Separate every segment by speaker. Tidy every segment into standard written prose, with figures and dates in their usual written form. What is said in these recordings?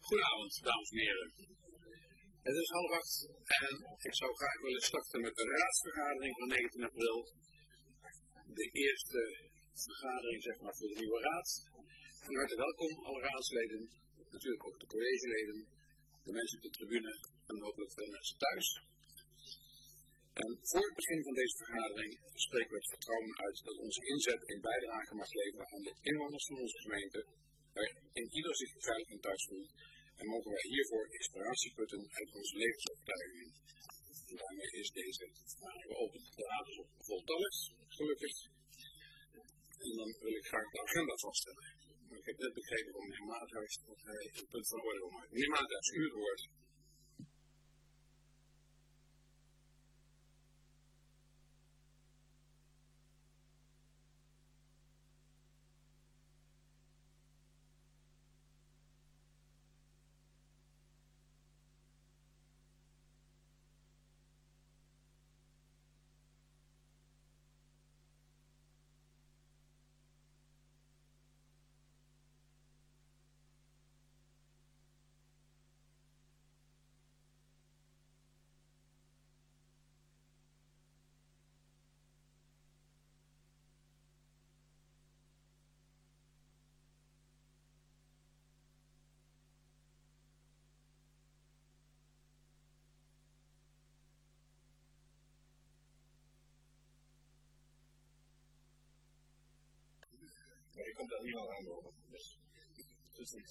Speaker 1: Goedenavond, dames en heren. Het is 7:30 en ik zou graag willen starten met de raadsvergadering van 19 april. De eerste vergadering, zeg maar, voor de nieuwe raad. Van harte welkom, alle raadsleden, natuurlijk ook de collegeleden, de mensen op de tribune en hopelijk veel mensen thuis. En voor het begin van deze vergadering spreken we het vertrouwen uit dat onze inzet een bijdrage mag leveren aan de inwoners van onze gemeente, waarin ieder zich veilig en thuis voelt. En mogen wij hiervoor inspiratie putten uit onze levensovertuigingen. En daarmee is deze vergadering geopend. De raad is voltallig, gelukkig. En dan wil ik graag de agenda vaststellen. Ik heb net begrepen van meneer Maathuis dat hij een punt van orde wil maken. Meneer Maathuis, u het woord.
Speaker 2: Maar je komt daar niemand aanlopen. Dus niet.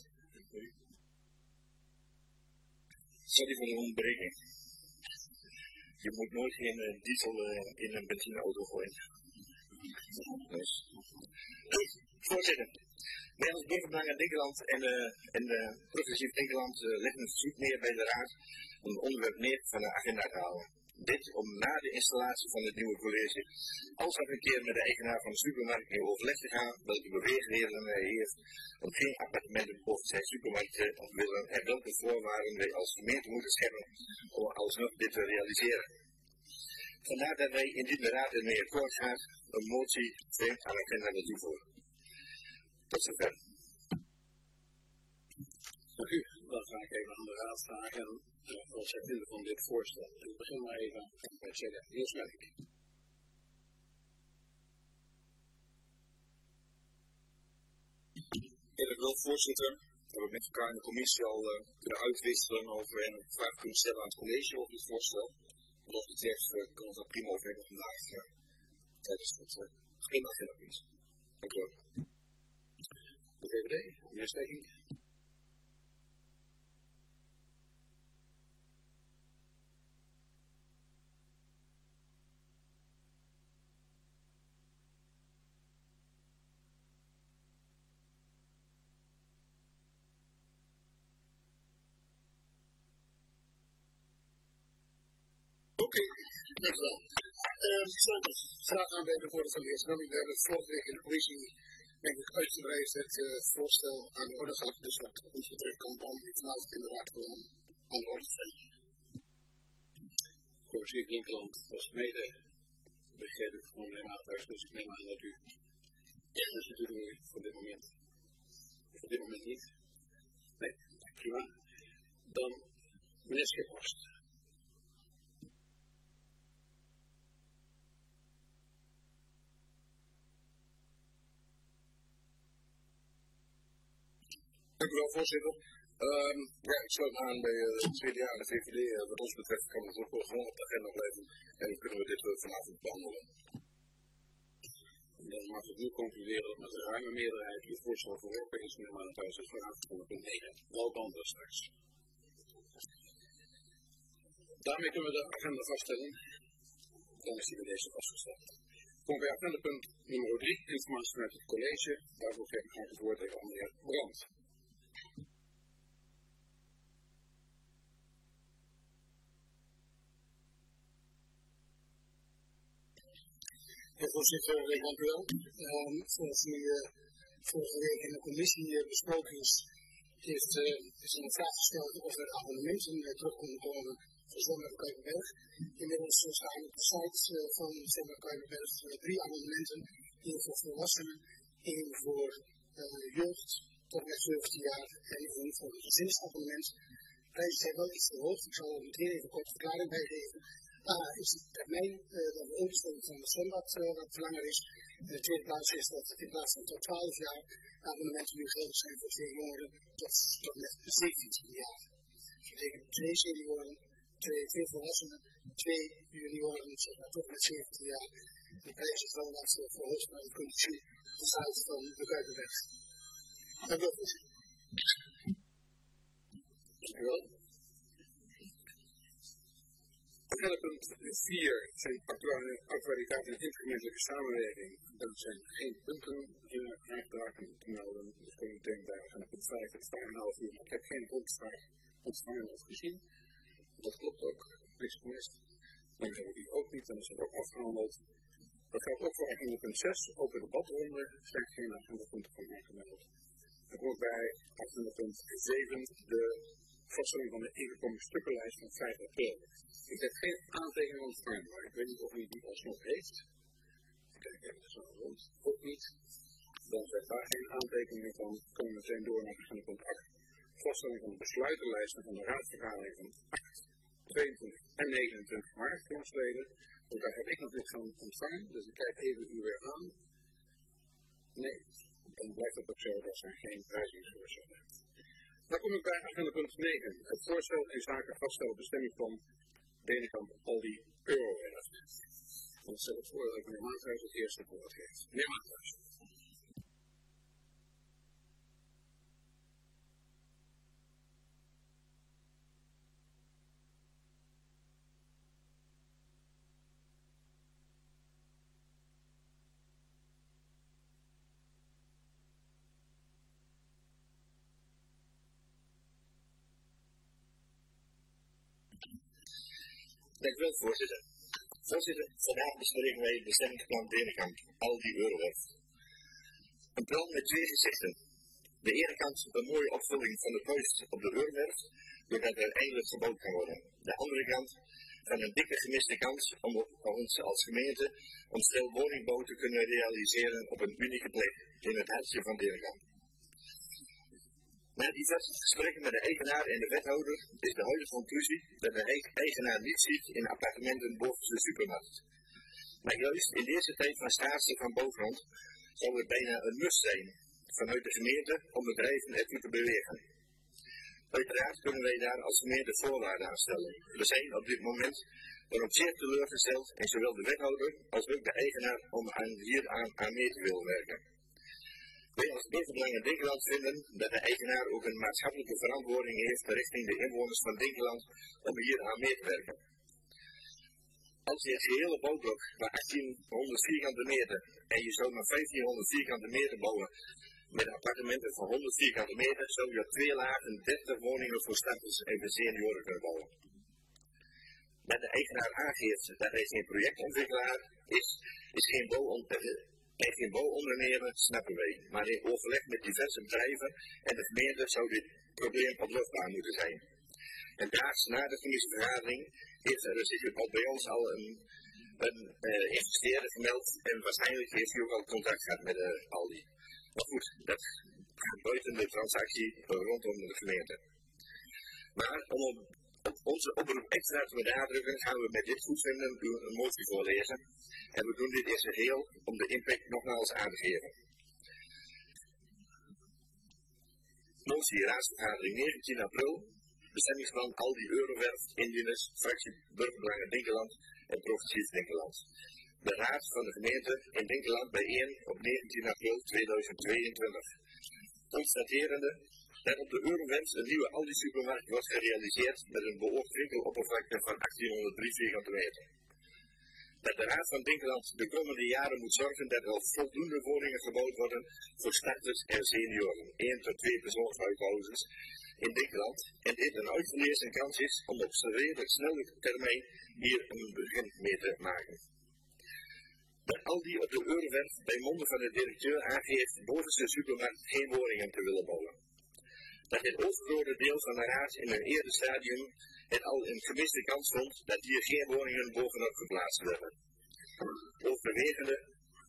Speaker 2: Sorry voor de onderbreking. Je moet nooit geen diesel in een benzineauto gooien. Dus. Voorzitter, wij als Burgerbelangen Dinkeland en Progressief Dinkeland leggen het verzoek neer bij de raad om het onderwerp meer van de agenda te halen. Dit om na de installatie van het nieuwe college alsnog een keer met de eigenaar van de supermarkt in overleg te gaan welke beweegredenen hij heeft om geen appartementen boven zijn supermarkt te willen en welke voorwaarden wij als gemeente moeten scheppen om alsnog dit te realiseren. Vandaar dat wij indien de raad ermee akkoord gaat een motie vreemd aan de agenda wil toevoegen. Tot zover.
Speaker 1: Dank u. Dan ga ik even aan de raad vragen wat zij vinden van dit voorstel. Ik begin maar even bij het zeggen. Niels Melk.
Speaker 3: Eerlijk wel, voorzitter. We hebben met elkaar in de commissie al kunnen uitwisselen over en vragen kunnen stellen aan het college over dit voorstel. Wat dat betreft kan het wel prima overleggen vandaag tijdens het agendapunt. Dank u wel.
Speaker 1: De VVD, meneer Steking.
Speaker 4: Oké, dank u wel. Graag aanwezig worden van de heer Snelling. We hebben het vorige week in de commissie denk ik uitgebreid het voorstel aan de orde gehad. Dus wat ons betreft kan dan vanavond inderdaad gewoon aan de orde zijn.
Speaker 1: Progressief Dinkeland was mede begrepen van meneer Maathuis, dus ik neem aan dat u kennis natuurlijk voor dit moment. Voor dit moment niet. Nee, prima. Dan meneer Schiphorst.
Speaker 2: Dank u wel, voorzitter. Ik sluit me aan bij het CDA en de VVD. Wat ons betreft kan het ook gewoon op de agenda blijven en dan kunnen we dit vanavond behandelen.
Speaker 1: Dan mag ik nu concluderen dat met een ruime meerderheid uw voorstel verworpen is, meneer Maathuis, is vanavond voor punt 9. Wel behandelen straks. Daarmee kunnen we de agenda vaststellen. Dan is die bij deze vastgesteld. Komen we bij agendapunt nummer 3, informatie vanuit het college. Daarvoor geef ik graag het woord even aan de heer Brandt.
Speaker 4: Ja, voorzitter, dank u wel. Zoals u vorige week in de commissie besproken is er een vraag gesteld of er abonnementen terug kunnen komen voor Zwemmen Kuiperberg. Inmiddels staan op de site van Zwemmen Kuiperberg 3 abonnementen. 1 voor volwassenen, 1 voor jeugd tot met 17 jaar en één voor een gezinsabonnement. De prijzen zijn wel iets verhoogd. Ik zal er meteen even kort verklaring bij geven. Is de termijn dat de instelling van de zwembad wat langer is. In de tweede plaats is dat in plaats van tot 12 jaar abonnementen nu geldig zijn voor 2 jongeren tot met 17 jaar. Dat betekent 2 senioren, 2 volwassenen, 2 junioren, zeg maar, tot met 17 jaar. De prijs is wel wat verhoogd, maar dat kunt u zien op de site van de Kuiperweg. Dank u wel.
Speaker 1: Dank u wel. Punt 4 zijn actualiteit en intergemeentelijke samenwerking. Dat zijn geen punten aangedragen te melden. Dus kunnen we meteen bij aan punt 5, het is 5,5 uur. Ik heb geen rondvraag ontvangen of gezien. Dat klopt ook. Niks gemist. Dan hebben we die ook niet, dan is het ook afgehandeld. Dat geldt ook voor agenda punt 6, open debatronde. Er zijn geen agendapunten van aangemeld. Er wordt bij agenda punt 7 de vaststelling van de ingekomen stukkenlijst van 5 april. Ik heb geen aantekening ontvangen, maar ik weet niet of u die alsnog heeft. Kijk even zo rond. Ook niet. Dan zijn daar geen aantekeningen van. Komen we meteen door naar agenda punt 8. Vaststelling van de besluitenlijsten van de raadsvergadering van 8, 22 en 29 maart, jongsleden. Dus daar heb ik nog niks van ontvangen, dus ik kijk even u weer aan. Nee, dan blijft het ook zo, dat zijn geen wijzigingsvoorstellen. Dan kom ik bij agenda punt 9. Het voorstel in zaken vaststellen bestemming van Denenkamp Aldi Eurowerf. Dan stel ik voor dat ik meneer Maathuis het eerste woord geef. Meneer Maathuis.
Speaker 2: Dank u wel, voorzitter. Voorzitter, vandaag bespreken wij het bestemmingsplan Denenkamp Aldi Eurowerf. Een plan met 2 gezichten. De ene kant een mooie opvulling van het huis op de Eurowerf, doordat er eindelijk gebouwd kan worden. De andere kant van een dikke gemiste kans om ons als gemeente om stel woningbouw te kunnen realiseren op een unieke plek in het hartje van Denenkamp. Na diverse gesprekken met de eigenaar en de wethouder is de huidige conclusie dat de eigenaar niet ziet in appartementen boven de supermarkt. Maar juist in deze tijd van schaarste van bouwgrond zou het bijna een must zijn vanuit de gemeente om bedrijven ertoe te bewegen. Uiteraard kunnen wij daar als gemeente voorwaarden aan stellen. We zijn op dit moment dan ook zeer teleurgesteld in zowel de wethouder als ook de eigenaar om hieraan mee te willen werken. Wij als Beverbelangen Dinkeland vinden dat de eigenaar ook een maatschappelijke verantwoording heeft richting de inwoners van Dinkeland om hier aan mee te werken. Als je het gehele bouwblok van 1800 vierkante meter en je zou maar 1500 vierkante meter bouwen met appartementen van 100 vierkante meter, zou je op 2 lagen 30 woningen voor starters en voor senioren kunnen bouwen. Dat de eigenaar aangeeft dat hij geen projectontwikkelaar is geen bouwondernemer, snappen wij, maar in overleg met diverse bedrijven en de gemeente zou dit probleem oplossbaar moeten zijn. En daags na de commissievergadering heeft er zich ook bij ons al een investeerder gemeld en waarschijnlijk heeft hij ook al contact gehad met Aldi. Maar goed, dat gaat buiten de transactie rondom de gemeente. Maar om op onze oproep extra te benadrukken gaan we met dit goedvinden een motie voorlezen. En we doen dit in zijn geheel om de impact nogmaals aan te geven. Motie raadsvergadering 19 april. Bestemmingsplan Aldi Eurowerf, indieners, fractie Burgerbelangen Dinkeland en Progressief Dinkeland. De raad van de gemeente in Dinkeland bijeen op 19 april 2022. Constaterende dat op de Eurowerf een nieuwe Aldi supermarkt wordt gerealiseerd met een beoogd winkeloppervlakte van 1803 vierkante meter. Dat de Raad van Dinkeland de komende jaren moet zorgen dat er voldoende woningen gebouwd worden voor starters en senioren, 1 tot 2 persoonshuishoudens in Dinkeland. En dit een uitgelezen kans is om op zo'n redelijk snelle termijn hier een begin mee te maken. Dat Aldi op de Eurowerf bij monden van de directeur aangeeft bovenste supermarkt geen woningen te willen bouwen. Dat het overgrote deel van de raad in een eerder stadium het al een gemiste kans vond dat hier geen woningen bovenop geplaatst werden. Overwegende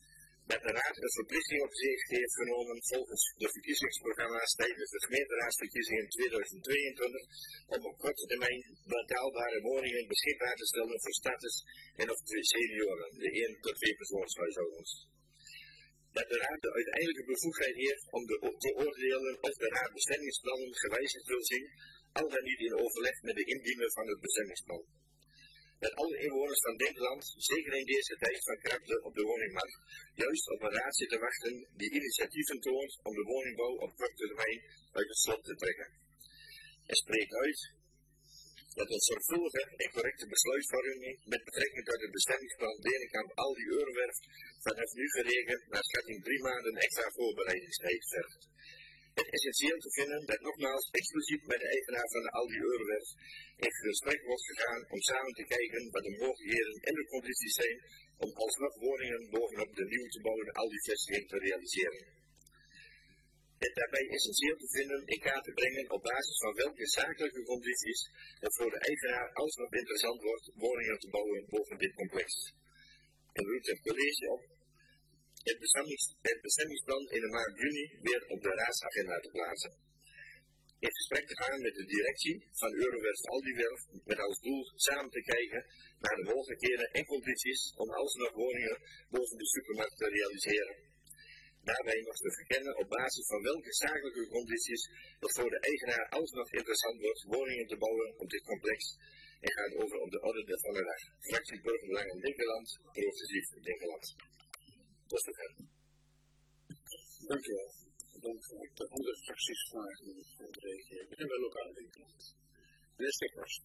Speaker 2: dat de Raad een verplichting op zich heeft genomen volgens de verkiezingsprogramma's tijdens de gemeenteraadsverkiezingen in 2022 om op korte termijn betaalbare woningen beschikbaar te stellen voor starters en of senioren, de 1 tot 2 persoonshuishoudens. Dat de Raad de uiteindelijke bevoegdheid heeft om te oordelen of de Raad bestemmingsplannen gewijzigd wil zien, al dan niet in overleg met de indiener van het bestemmingsplan. Dat alle inwoners van Dinkeland, zeker in deze tijd van krapte op de woningmarkt, juist op een raad zitten wachten die initiatieven toont om de woningbouw op korte termijn uit het slot te trekken. En spreekt uit dat een zorgvuldige en correcte besluitvorming met betrekking tot het bestemmingsplan Denenkamp Aldi Eurowerf vanaf nu gerekend naar schatting 3 maanden extra voorbereidingstijd vergt. Het is essentieel te vinden dat nogmaals expliciet met de eigenaar van de Aldi Eurowerf in gesprek wordt gegaan om samen te kijken wat de mogelijkheden en de condities zijn om alsnog woningen bovenop de nieuw te bouwende Aldi-vestiging te realiseren. Het daarbij essentieel te vinden in kaart te brengen op basis van welke zakelijke condities het voor de eigenaar alsnog interessant wordt woningen te bouwen boven dit complex. En roept het college op het bestemmingsplan in de maand juni weer op de raadsagenda te plaatsen. In gesprek te gaan met de directie van Eurowerf Aldiwerf met als doel samen te kijken naar de mogelijkheden en condities om alsnog woningen boven de supermarkt te realiseren. Daarbij nog te verkennen op basis van welke zakelijke condities het voor de eigenaar alsnog interessant wordt woningen te bouwen op dit complex en gaat over op de orde van de dag. Fractie Burgerbelangen Dinkeland, progressief Dinkeland. Tot zover.
Speaker 1: Dank u wel. Dan ga ik de andere fracties vragen om te reageren. Ik ben bij lokaal Dinkeland. Meneer Stikkers.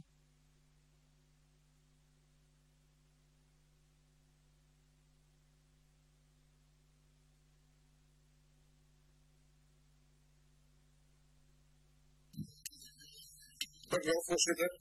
Speaker 5: Dank u wel, voorzitter.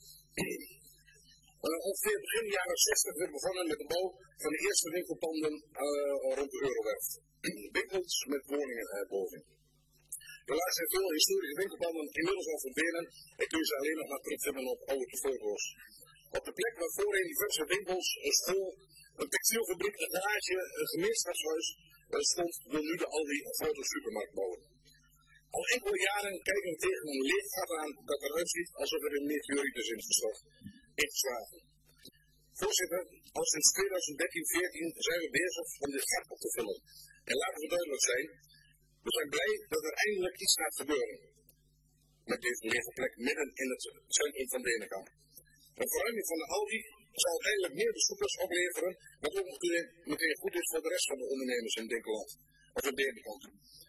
Speaker 5: Ongeveer begin jaren 60 werd begonnen met de bouw van de eerste winkelpanden rond de Eurowerf. Winkels met woningen erboven. Helaas zijn veel historische winkelpanden inmiddels al verdwenen en kun je ze alleen nog maar terugvinden op oude foto's. Op de plek waar voorheen diverse winkels, een school, een textielfabriek, een garage, een gemeenschapshuis stond, wil nu de Aldi een grote supermarkt bouwen. Al enkele jaren kijken we tegen een leeg gat aan dat eruit ziet alsof er een meteoriet is ingeslagen. Voorzitter, al sinds 2013-14 zijn we bezig om dit gat op te vullen. En laten we duidelijk zijn, we zijn blij dat er eindelijk iets gaat gebeuren met deze lege plek midden in het centrum van Denenkamp. Een verruiming van de Aldi zal uiteindelijk meer bezoekers opleveren, wat ook meteen goed is voor de rest van de ondernemers in Dinkeland, of in Denenkamp.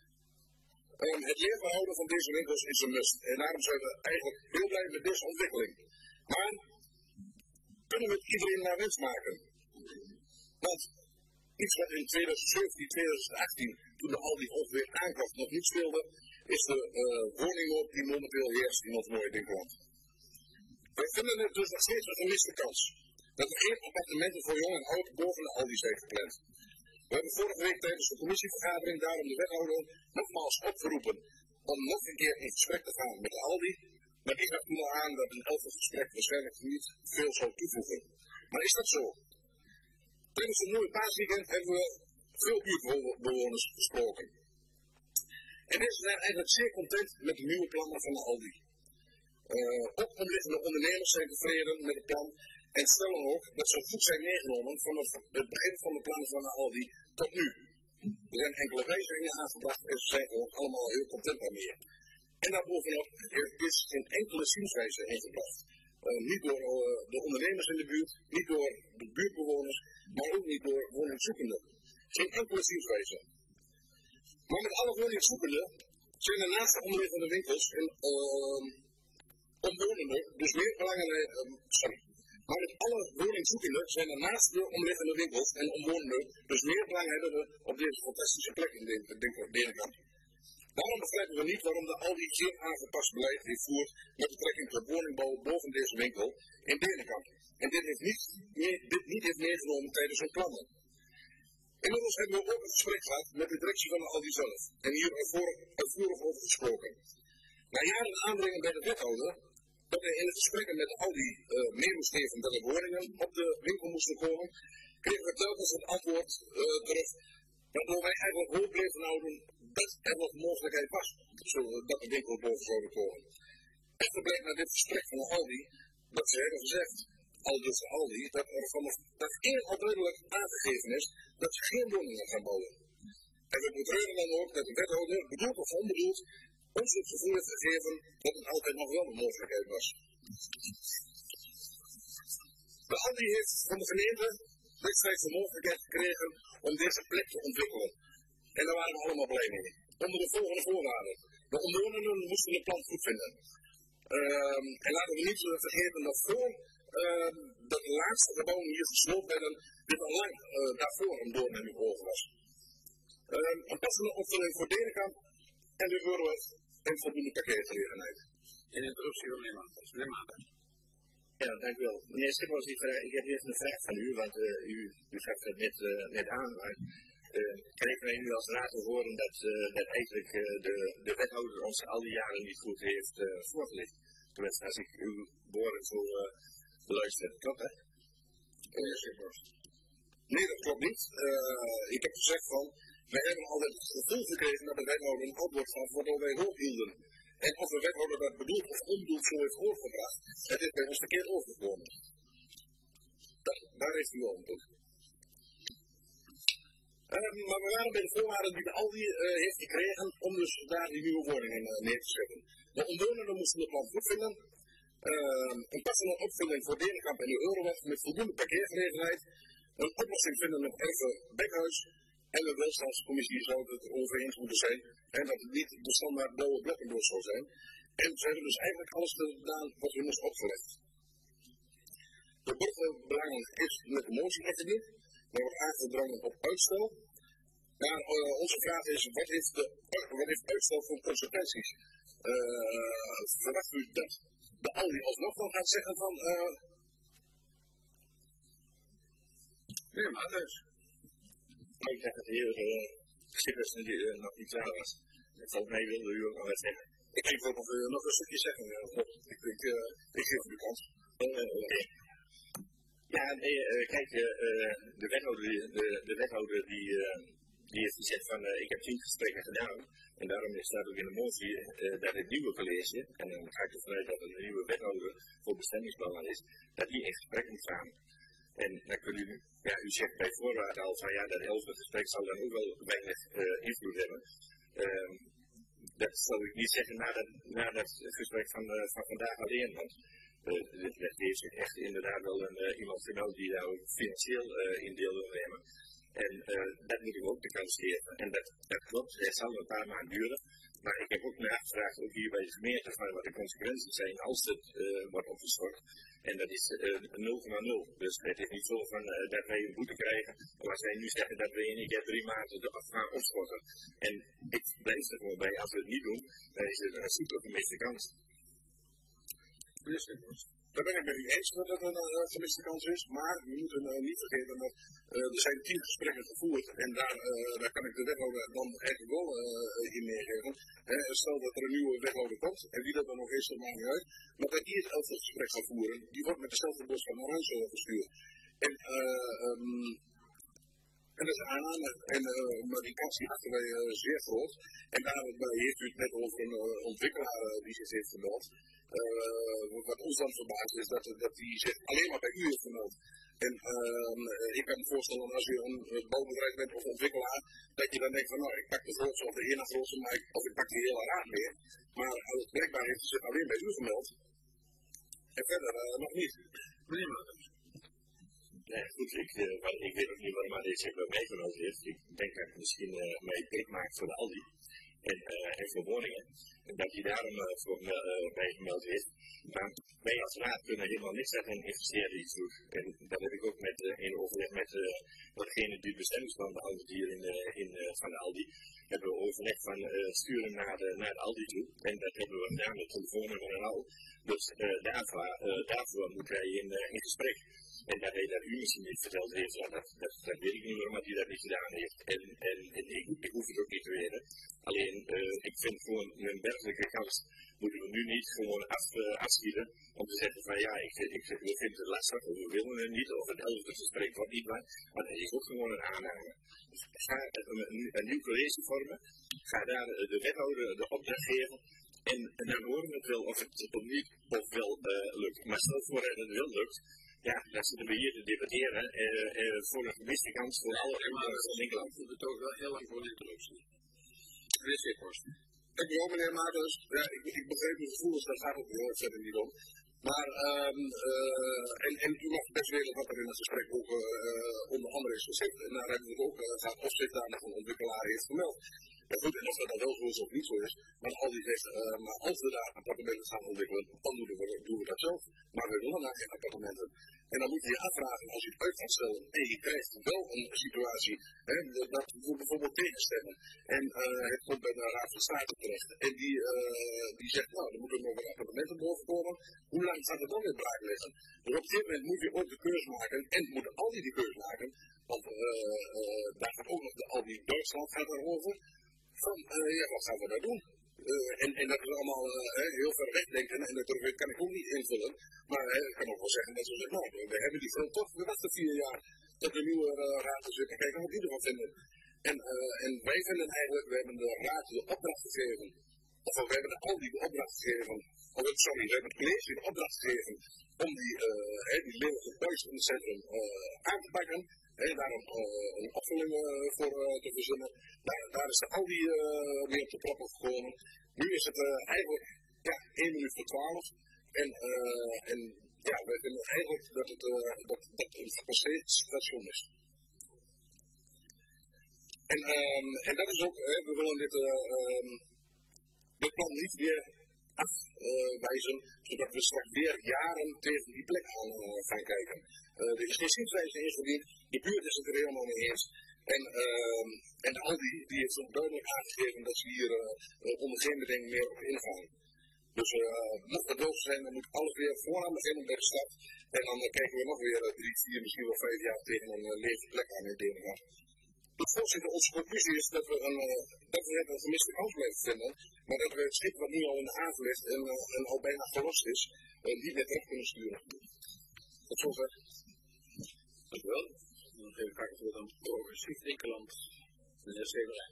Speaker 5: Het leefbaar houden van deze winkels is een must en daarom zijn we eigenlijk heel blij met deze ontwikkeling. Maar kunnen we het iedereen naar wens maken? Want iets wat in 2017, 2018, toen de Aldi ongeveer aankwam, nog niet speelde, is de woningnood die momenteel heerst in ons mooie Dinkeland. Wij vinden het dus nog steeds een gemiste kans dat er geen appartementen voor jong en oud boven de Aldi zijn gepland. We hebben vorige week tijdens de commissievergadering daarom de wethouder nogmaals opgeroepen om nog een keer in gesprek te gaan met de Aldi. Maar ik gaf toen al aan dat een 11e gesprek waarschijnlijk niet veel zou toevoegen. Maar is dat zo? Tijdens het mooie paasweekend hebben we veel buurtbewoners gesproken. En deze zijn eigenlijk zeer content met de nieuwe plannen van de Aldi. Ook omliggende ondernemers zijn tevreden met het plan en stellen ook dat ze goed zijn meegenomen vanaf het begin van de plannen van de Aldi tot nu. Er zijn enkele wijzigingen aangebracht en ze zijn gewoon allemaal heel content daarmee. En daarbovenop is geen enkele zienswijze ingebracht. Niet door de ondernemers in de buurt, niet door de buurtbewoners, maar ook niet door woningzoekenden. Geen enkele zienswijze. Maar met alle woningzoekenden zijn er naast de omliggende winkels en omwonenden dus meer belangrijk. Maar met alle woningzoekenden zijn er naast de omliggende winkels en omwonenden dus meer belanghebbenden op deze fantastische plek in Denenkamp. Daarom begrijpen we niet waarom de Aldi geen aangepast beleid heeft voert met betrekking tot woningbouw boven deze winkel in Denenkamp. En dit niet heeft meegenomen tijdens hun plannen. Inmiddels hebben we ook een gesprek gehad met de directie van de Aldi zelf en hier uitvoerig over gesproken. Na jaren aandringen bij de wethouder dat hij in de gesprekken met de Aldi mee moest geven dat er woningen op de winkel moesten komen, kregen we telkens het antwoord terug Waardoor wij eigenlijk hoop bleven houden dat er nog mogelijkheid was dat de winkel boven zouden komen. Echter blijkt na dit gesprek van Aldi dat ze hebben gezegd, Aldi, dat er vanaf dag 1 al duidelijk aangegeven is dat ze geen woningen gaan bouwen. En we betreuren dan ook dat de wethouder, bedoeld of onbedoeld, ons het gevoel heeft gegeven dat het altijd nog wel een mogelijkheid was. De Aldi heeft van de gemeente destijds de mogelijkheid gekregen om deze plek te ontwikkelen. En daar waren we allemaal blij mee. Onder de volgende voorwaarden. De omwonenden moesten het plan goed vinden. En laten we niet vergeten dat voor dat de laatste gebouwen hier gesloopt werden, dit al lang daarvoor een doorn in uw ogen was. Een passende opvulling voor Denenkamp en de Euroweg en voldoende parkeergelegenheid.
Speaker 1: In interruptie van meneer Maanders.
Speaker 2: Ja, dank u wel. Meneer Schippers, ik heb eerst een vraag van u, want u gaf het net aan. Maar kregen wij nu als raad te horen dat eigenlijk de wethouder ons al die jaren niet goed heeft voorgelegd. Tenminste, als ik uw woorden zo beluister, klopt dat?
Speaker 5: Meneer Schippers. Nee, dat klopt niet. Ik heb gezegd van, wij hebben altijd het gevoel gekregen dat de wethouder een antwoord gaf waardoor wij hoop hielden. En of de wethouder dat bedoeld of onbedoeld zo heeft overgebracht, het is bij ons verkeerd overgekomen. Daar heeft u antwoord. Maar we waren bij de voorwaarden die de Aldi heeft gekregen om dus daar die nieuwe woningen neer te zetten. De omwonenden moesten het plan goed vinden. Een passende opvulling voor Denenkamp en de Euroweg met voldoende parkeergelegenheid. Een oplossing vinden met Erve Bekhuis. En de welstandscommissie zou het over eens moeten zijn. En dat het niet de standaard blauwe blokkendoos zou zijn. En ze hebben dus eigenlijk alles gedaan wat hun is opgelegd. De burgerbelangen is met de motie echter niet. Er wordt aangedrongen op uitstel. Maar onze vraag is, wat heeft uitstel voor consequenties? Verwacht u dat de Aldi alsnog dan gaat zeggen van...
Speaker 1: Meneer Maanders.
Speaker 2: Ik dacht dat de heer Schippers nog niet klaar was. Volgens mij wilde u ook nog wat zeggen.
Speaker 5: Ik wil nog een stukje zeggen. Ik geef u de kans.
Speaker 2: Ja, nee, kijk, de wethouder die heeft gezegd van, ik heb 10 gesprekken gedaan. En daarom staat ook in de motie dat het nieuwe college, en dan ga ik ervan uit dat het een nieuwe wethouder voor bestemmingsplannen is, dat die in gesprek moet gaan. En dan kunt u zegt bij voorwaarde al van ja, dat 11e gesprek zal dan ook wel weinig invloed hebben. Dat zal ik niet zeggen na dat gesprek van vandaag alleen, want er heeft zich echt inderdaad wel iemand gemeld die daar ook financieel in deel wil nemen. En dat moeten we ook de kans geven. En dat klopt, het zal een paar maanden duren. Maar ik heb ook nagevraagd, ook hier bij de gemeente, van wat de consequenties zijn als het wordt opgestort. En dat is 0,0. Dus het is niet zo van dat wij een boete krijgen. Maar als wij nu zeggen dat we in één keer 3 maanden gaan opschorten. En ik blijf er gewoon bij, als we het niet doen, dan is het een super gemiste kans.
Speaker 5: Daar ben ik met u eens dat het een gemiste kans is, maar we moeten niet vergeten dat er zijn 10 gesprekken gevoerd en daar kan ik de wethouder dan eigenlijk wel in meegeven. Stel dat er een nieuwe wethouder komt, en wie dat dan nog is, dat maakt niet uit, maar dat die het 11e gesprek gaat voeren, die wordt met dezelfde bus van Orange gestuurd. En dat is aanname, maar die kans die achten wij zeer groot. En daarbij heeft u het net over een ontwikkelaar die zich heeft gemeld. Wat ons dan verbaast is dat die zich alleen maar bij u heeft gemeld. En ik kan me voorstellen als u een bouwbedrijf bent of ontwikkelaar, dat je dan denkt van nou ik pak de grootste of de ene grootste, of ik pak de hele raad mee. Maar blijkbaar heeft hij zich alleen bij u gemeld. En verder nog niet.
Speaker 1: Meneer Maanders.
Speaker 2: Nee, goed, ik weet ook niet waarom hij zich bij mij gemeld heeft. Ik denk dat hij misschien mij prik maakt voor de Aldi en voor woningen. En dat hij daarom voor mij gemeld heeft. Maar wij als raad kunnen helemaal niks aan een investeerder iets doen. En dat heb ik ook in overleg met degene die het bestemmingsplan behandelt hier van de Aldi. Hebben we overleg van sturen naar de Aldi toe. En dat hebben we gedaan met telefoonnummer en al. Dus daarvoor moeten wij in gesprek. En dat hij dat u misschien niet verteld heeft, ja, dat weet ik niet meer, maar die dat niet gedaan heeft. En ik hoef het ook niet te weten. Alleen, ik vind gewoon een dergelijke kans moeten we nu niet gewoon afschieten om te zeggen van ja, we vinden het lastig, of we willen het niet, of het 11e gesprek wordt niet waar. Maar dat is ook gewoon een aanname. Ga een nieuw college vormen, ga daar de wethouder de opdracht geven. En dan horen we het wel of het niet of wel lukt. Maar stel voor dat het wel lukt, ja, dan zitten we hier te debatteren voor een gemiste kans voor alle inwoners van Nederland.
Speaker 1: We het ook wel heel lang voor een interruptie. Wc-post.
Speaker 5: Dankjewel meneer Maartens. Ja, ik begreep uw gevoelens, daar gaat het heel verder niet om. Maar, en u mag best weten wat er in het gesprek ook onder andere is gezegd. En daar hebben we het ook gehad of zich daar nog een ontwikkelaar heeft gemeld. Ja goed, en of dat dan wel zo is of niet zo is, maar al die zegt, maar als we daar appartementen gaan ontwikkelen, dan doen we dat zelf. Maar we willen daar geen appartementen. En dan moet je je afvragen, als je het uit gaat stellen en je krijgt wel een situatie, hè, dat we bijvoorbeeld tegenstemmen. En het komt bij de Raad van State terecht. En die zegt, nou, er moeten nog wat appartementen boven komen. Hoe lang gaat het dan weer braak liggen? Dus op dit moment moet je ook de keus maken, en moeten al die keus maken, want daar gaat ook nog al die Duitsland gaat erover. Van, ja, wat gaan we daar doen? En dat is allemaal heel ver weg denken, en dat kan ik ook niet invullen. Maar ik kan ook wel zeggen dat ze zeggen, nou, we hebben die film toch, we wachten 4 jaar tot de nieuwe raad is weer te kijken wat die ervan vinden. En wij vinden eigenlijk, we hebben de raad de opdracht gegeven, of we hebben al die de opdracht gegeven, we hebben het college de opdracht gegeven om die lelijke buis in het centrum aan te pakken. Daar een opvulling voor te verzinnen. Daar is de Aldi weer op de proppen gekomen. Nu is het eigenlijk 1 minuut voor 12. En ja, wij vinden eigenlijk dat het een gepasseerd station is. En dat is ook, we willen dit plan niet weer afwijzen, zodat we straks weer jaren tegen die plek aan gaan kijken. Er is geen zienswijze ingediend, de buurt is het er helemaal mee eens. En de Aldi die heeft ook duidelijk aangegeven dat ze hier onder geen beding meer op ingaan. Dus mocht het wel zijn, dan moet alles weer vooraan beginnen bij de stad. En dan kijken we nog weer 3, 4, misschien wel 5 jaar tegen een lege plek aan in Denemarken. Dus voorzitter, onze conclusie is dat we een gemiste kans blijven vinden, maar dat we het schip wat nu al in de haven ligt en al bijna verlost is, niet meer terug kunnen sturen. Tot zover.
Speaker 1: Dank u wel. Dan geef ik voor dan progressief Nederland, meneer Severijn.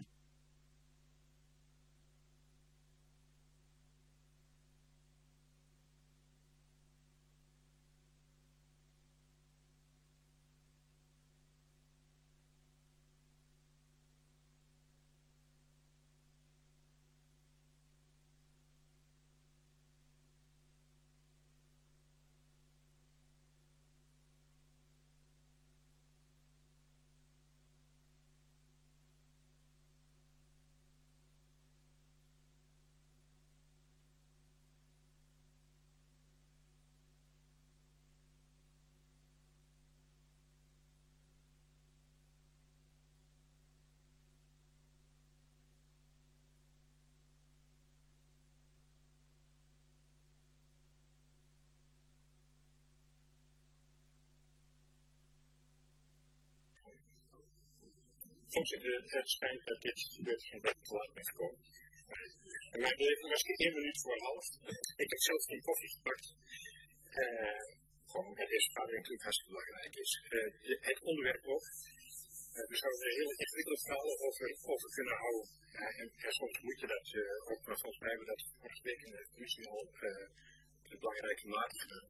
Speaker 2: Voorzitter, het schijnt dat dit gebeurt geen beetje te laat ben gekomen. Maar de was 1 minuut voor 1:30. Ik heb zelf geen koffie gepakt. Gewoon omdat deze vergadering natuurlijk hartstikke belangrijk is. Het onderwerp ook. We zouden er heel ingewikkeld verhalen over kunnen houden. En soms moet je dat ook, maar volgens mij hebben we dat vorige week in de commissie al een belangrijke mate gedaan.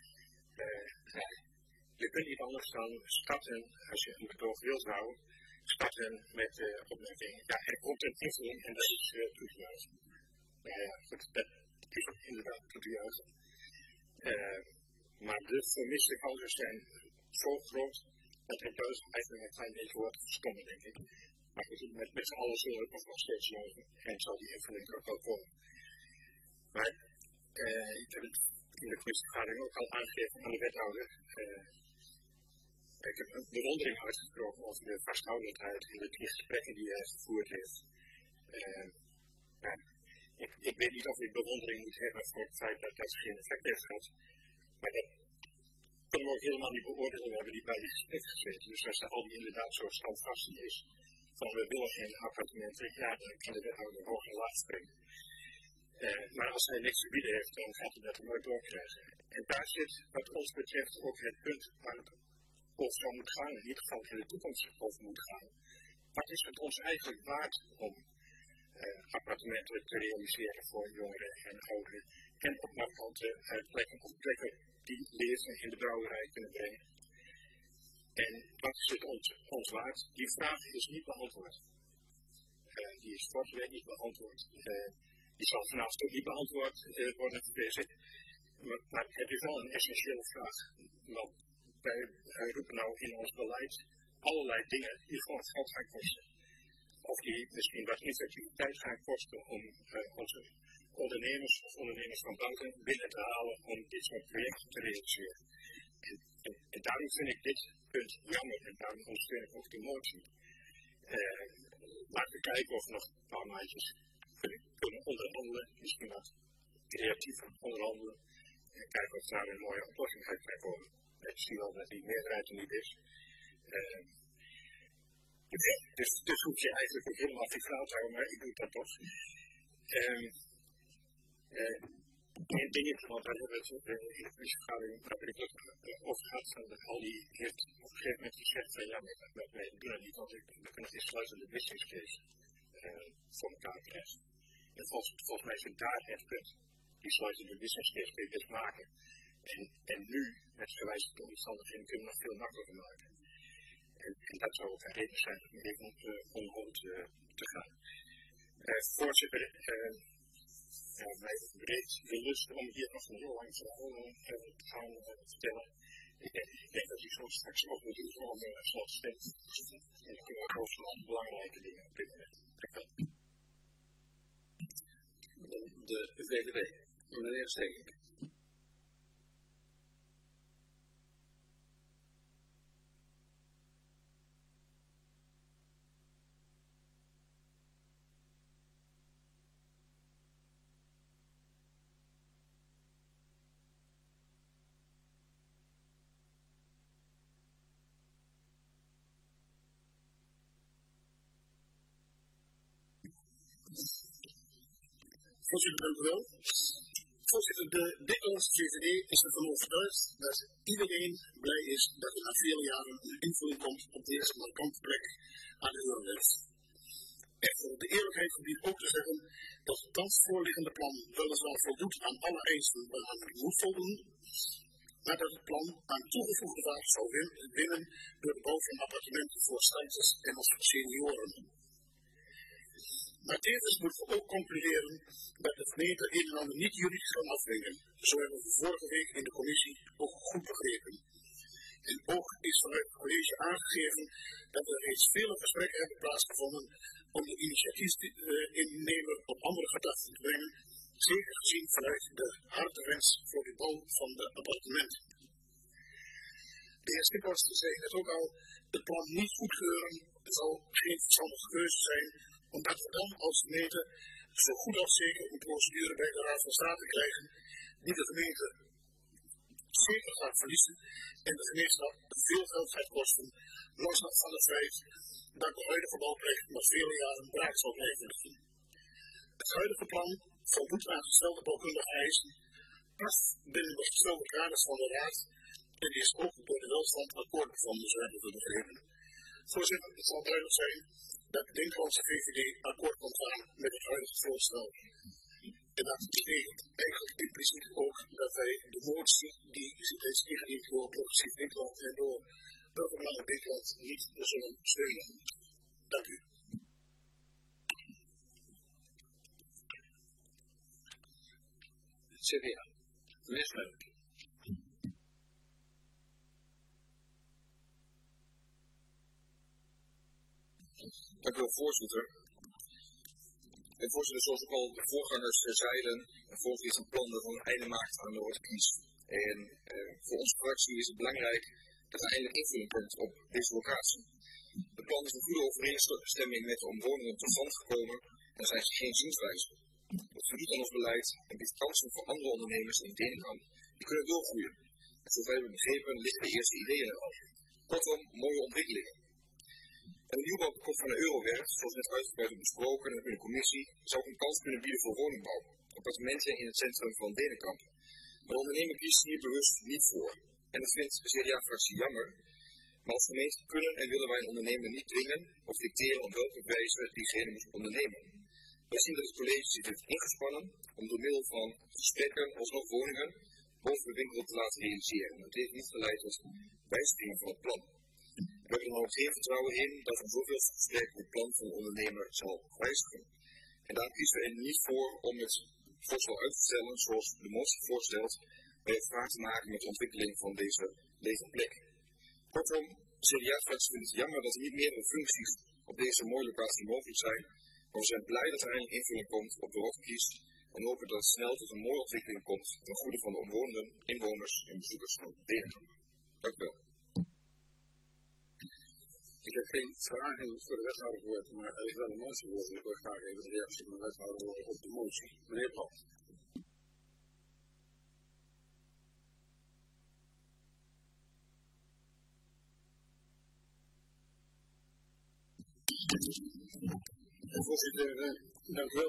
Speaker 2: Je kunt niet anders dan starten, als je een betoog wilt houden, starten met opmerkingen. Ja, er komt een invulling en dat is toejuichen. Goed, dat is inderdaad toejuichen. Maar de vermiste kansen zijn zo groot dat het thuis eigenlijk een klein beetje wordt verstommen, denk ik. Maar goed, met z'n allen zullen we het nog steeds mogen en zal die invulling ook wel komen. Maar ik heb het in de commissievergadering ook al aangegeven aan de wethouder. Ik heb een bewondering uitgesproken over de vasthoudendheid in de 3 gesprekken die hij gevoerd heeft. Ik weet niet of ik bewondering moet hebben voor het feit dat dat geen effect heeft gehad. Maar dat kunnen we ook helemaal niet beoordelen. We hebben die bij die gesprek gezeten. Dus als al die inderdaad zo standvastig is, van we willen geen appartementen, ja, dan kan de wethouder hoog en laag springen. Maar als hij niks te bieden heeft, dan gaat hij dat nooit doorkrijgen. En daar zit, wat ons betreft, ook het punt waar het over moet gaan, in ieder geval in de toekomst over moet gaan. Wat is het ons eigenlijk waard om appartementen te realiseren voor jongeren en ouderen en op markante plekken die leven in de brouwerij kunnen brengen? En wat is het ons waard? Die vraag is niet beantwoord. Die is vorige week niet beantwoord. Die zal vanavond ook niet beantwoord worden, vrees ik. Maar het is wel een essentiële vraag. Want wij roepen nou in ons beleid allerlei dingen die gewoon geld gaan kosten. Of die misschien wat effectiviteit gaan kosten om onze ondernemers van banken binnen te halen om dit soort projecten te realiseren. En daarom vind ik dit punt jammer en daarom ondersteun ik ook de motie. Laten we kijken of we nog een paar maandjes kunnen onderhandelen, misschien wat creatiever onderhandelen. En kijken of daar een mooie oplossing uit kan komen. Ik zie wel dat die meerderheid er niet is. Dus hoef je eigenlijk ook helemaal geen flauw te houden, maar ik doe dat toch. Een dingetje, want daar hebben we het in de commissie over gehad. Al die heeft op een gegeven moment gezegd van ja, maar wij doen het niet, want we kunnen geen sluitende business case voor elkaar krijgen. En volgens mij is het daar het punt. Die sluitende business case kun je best maken. En nu, met gewijzigde omstandigheden, kunnen we nog veel makkelijker maken. En dat zou ook een reden zijn om even onrond te gaan. Voorzitter, mij breed de lust om hier nog een heel lang verhaal te gaan vertellen. Ik denk dat u zo straks ook moet doen om slot te stemmen. En dan kunnen we ook over de belangrijke dingen op dit moment.
Speaker 1: De VVD, meneer Steek.
Speaker 4: Voorzitter, dank u wel. Voorzitter, de Nederlandse VVD is ervan overtuigd dat iedereen blij is dat er na vele jaren een invulling komt op deze markante plek aan de Euroweg. Echter, de eerlijkheid verdient ook te zeggen dat het thans voorliggende plan weliswaar voldoet aan alle eisen waaraan het moet voldoen, maar dat het plan aan toegevoegde waarde zou winnen door de bouw van appartementen voor starters en als senioren. Maar tevens moeten we ook concluderen dat de gemeente een en ander niet juridisch kan afdwingen. Zo hebben we vorige week in de commissie ook goed begrepen. En ook is vanuit het college aangegeven dat er reeds vele gesprekken hebben plaatsgevonden om de initiatiefnemer op andere gedachten te brengen, zeker gezien vanuit de harde wens voor de bouw van de appartementen. De heer Schippers zei het ook al, het plan niet goedkeuren zal geen verstandige keuze zijn, omdat we dan als gemeente zo goed als zeker een procedure bij de Raad van State krijgen die de gemeente zeker gaat verliezen en de gemeenschap veel geld gaat kosten, los van het feit dat de huidige bouwplicht nog vele jaren braak zal blijven liggen. Het huidige plan voldoet aan gestelde bouwkundige eisen, past binnen de gestelde kaders van de Raad en is ook door de welstand akkoord bevonden, zo hebben we begrepen. Voorzitter, het zal duidelijk zijn dat de Nederlandse VVD akkoord kan gaan met het huidige voorstel. En dat betekent eigenlijk impliciet ook dat wij de motie die is ingediend door Progressief Nederland en door Burgerbelangen Nederland niet zullen steunen. Dank u.
Speaker 1: CDA, meneer Smeuk.
Speaker 3: Dank u wel, voorzitter. En voorzitter, zoals ook al de voorgangers zeiden, volgt dit een plan dat een einde maakt aan Noord-Kies. En voor onze fractie is het belangrijk dat er eindelijk invulling komt op deze locatie. Het plan is in goede overeenstemming met de omwonenden tot stand gekomen en er zijn geen zienswijzen. Het voldoet aan ons beleid en biedt kansen voor andere ondernemers in Denenkamp die kunnen doorgroeien. Zover we begrepen liggen de eerste ideeën er al. Kortom, mooie ontwikkelingen. En de nieuwbouw komt van de Eurowerf, zoals net uitgebreid besproken in de commissie, zou ook een kans kunnen bieden voor woningbouw. Appartementen in het centrum van Denenkamp. Maar de ondernemer kiest hier bewust niet voor. En dat vindt de CDA-fractie jammer. Maar als gemeente kunnen en willen wij een ondernemer niet dwingen of dicteren op welke wijze diegene moet ondernemen. Wij zien dat het college zich heeft ingespannen om door middel van gesprekken alsnog woningen boven de winkel te laten realiseren. Dat heeft niet geleid tot wijzigingen van het plan. We hebben er dan ook geen vertrouwen in dat een zoveelste gesprek het plan van de ondernemer zal wijzigen. En daar kiezen we er niet voor om het voorstel uit te stellen zoals de motie voorstelt, bij het vaak te maken met de ontwikkeling van deze lege plek. Kortom, de CDA-fractie vindt het jammer dat er niet meerdere functies op deze mooie locatie mogelijk zijn, maar we zijn blij dat er eindelijk invulling komt op de Rotkies en hopen dat het snel tot een mooie ontwikkeling komt ten goede van de omwonenden, inwoners en bezoekers van Denenkamp. Dank u wel.
Speaker 1: Ik heb geen vragen voor de wethouder gehoord, maar er is wel een motie voor. Ik wil graag even de reactie van de wethouder horen op de motie. Meneer Plat.
Speaker 4: Voorzitter, dank u wel.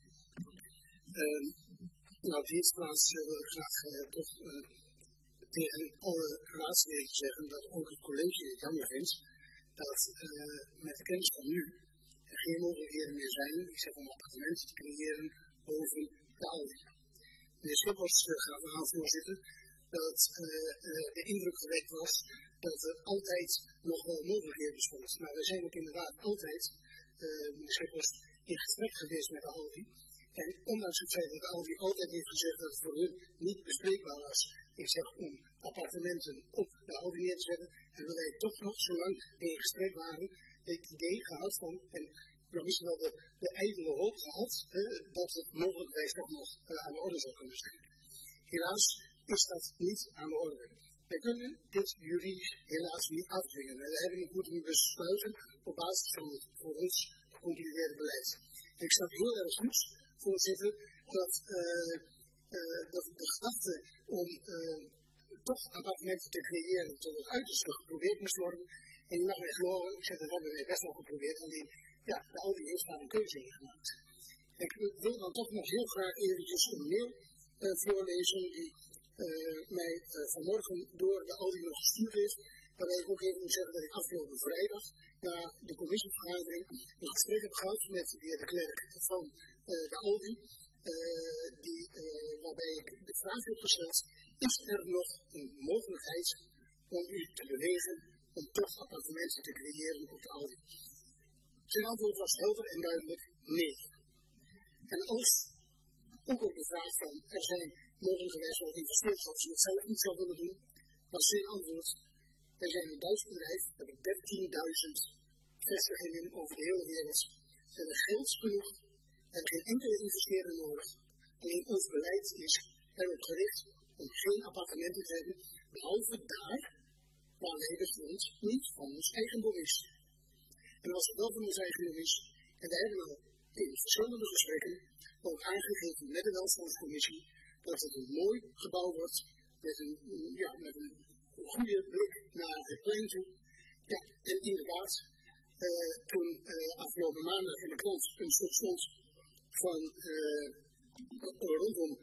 Speaker 4: Nou, op de eerste plaats wil ik graag toch tegen alle raadsleden zeggen dat ook het college het jammer vindt dat met de kennis van nu er geen mogelijkheden meer zijn, ik zeg om appartementen te creëren boven de Aldi. Meneer Schippers gaf aan, voorzitter, dat de indruk gewekt was dat er altijd nog wel mogelijkheden bestonden. Maar we zijn ook inderdaad altijd, meneer Schippers, in gesprek geweest met de Aldi. En ondanks het feit dat de Aldi altijd heeft gezegd dat het voor hun niet bespreekbaar was, ik zeg om appartementen op de Aldi neer te zetten, hebben wij toch nog, zolang we in gesprek waren, het idee gehad van, en misschien wel de ijdele hoop gehad, dat het mogelijkwijs toch nog aan de orde zou kunnen zijn. Helaas is dat niet aan de orde. Wij kunnen dit juridisch helaas niet afdwingen. We hebben het moeten besluiten op basis van het voor ons geconcludeerde beleid. En ik snap heel erg goed, voorzitter, dat de gedachte om toch appartementen te creëren tot het uiterste geprobeerd moest worden. En je mag mij geloven, ik zeg dat hebben wij best wel geprobeerd, alleen ja, de Aldi heeft daar een keuze in gemaakt. Ik wil dan toch nog heel graag eventjes een mail voorlezen die mij vanmorgen door de Aldi nog gestuurd heeft. Waarbij ik ook even moet zeggen dat ik afgelopen vrijdag na de commissievergadering een gesprek heb gehad met de heer de Klerk van de Aldi. Waarbij ik de vraag heb gesteld, is er nog een mogelijkheid om u te bewegen om toch appartementen te creëren op de Aldi? Zijn antwoord was helder en duidelijk nee. En als ook op de vraag van er zijn mogelijkerwijs wel investeerders als ze het zelf niet zou willen doen, was zijn antwoord, wij zijn een Duits bedrijf, we hebben 13.000 vestigingen over de hele wereld. We hebben geld genoeg, we hebben geen enkele investeerder nodig. Alleen ons beleid is erop gericht om geen appartementen te hebben, behalve daar waar wij de grond niet van ons eigendom is. En als het wel van ons eigendom is, en wij hebben al in verschillende gesprekken ook aangegeven met de welstandscommissie dat het een mooi gebouw wordt met een goede blik naar het plein toe. Ja, en inderdaad, toen afgelopen maandag in de krant een stuk stond van rondom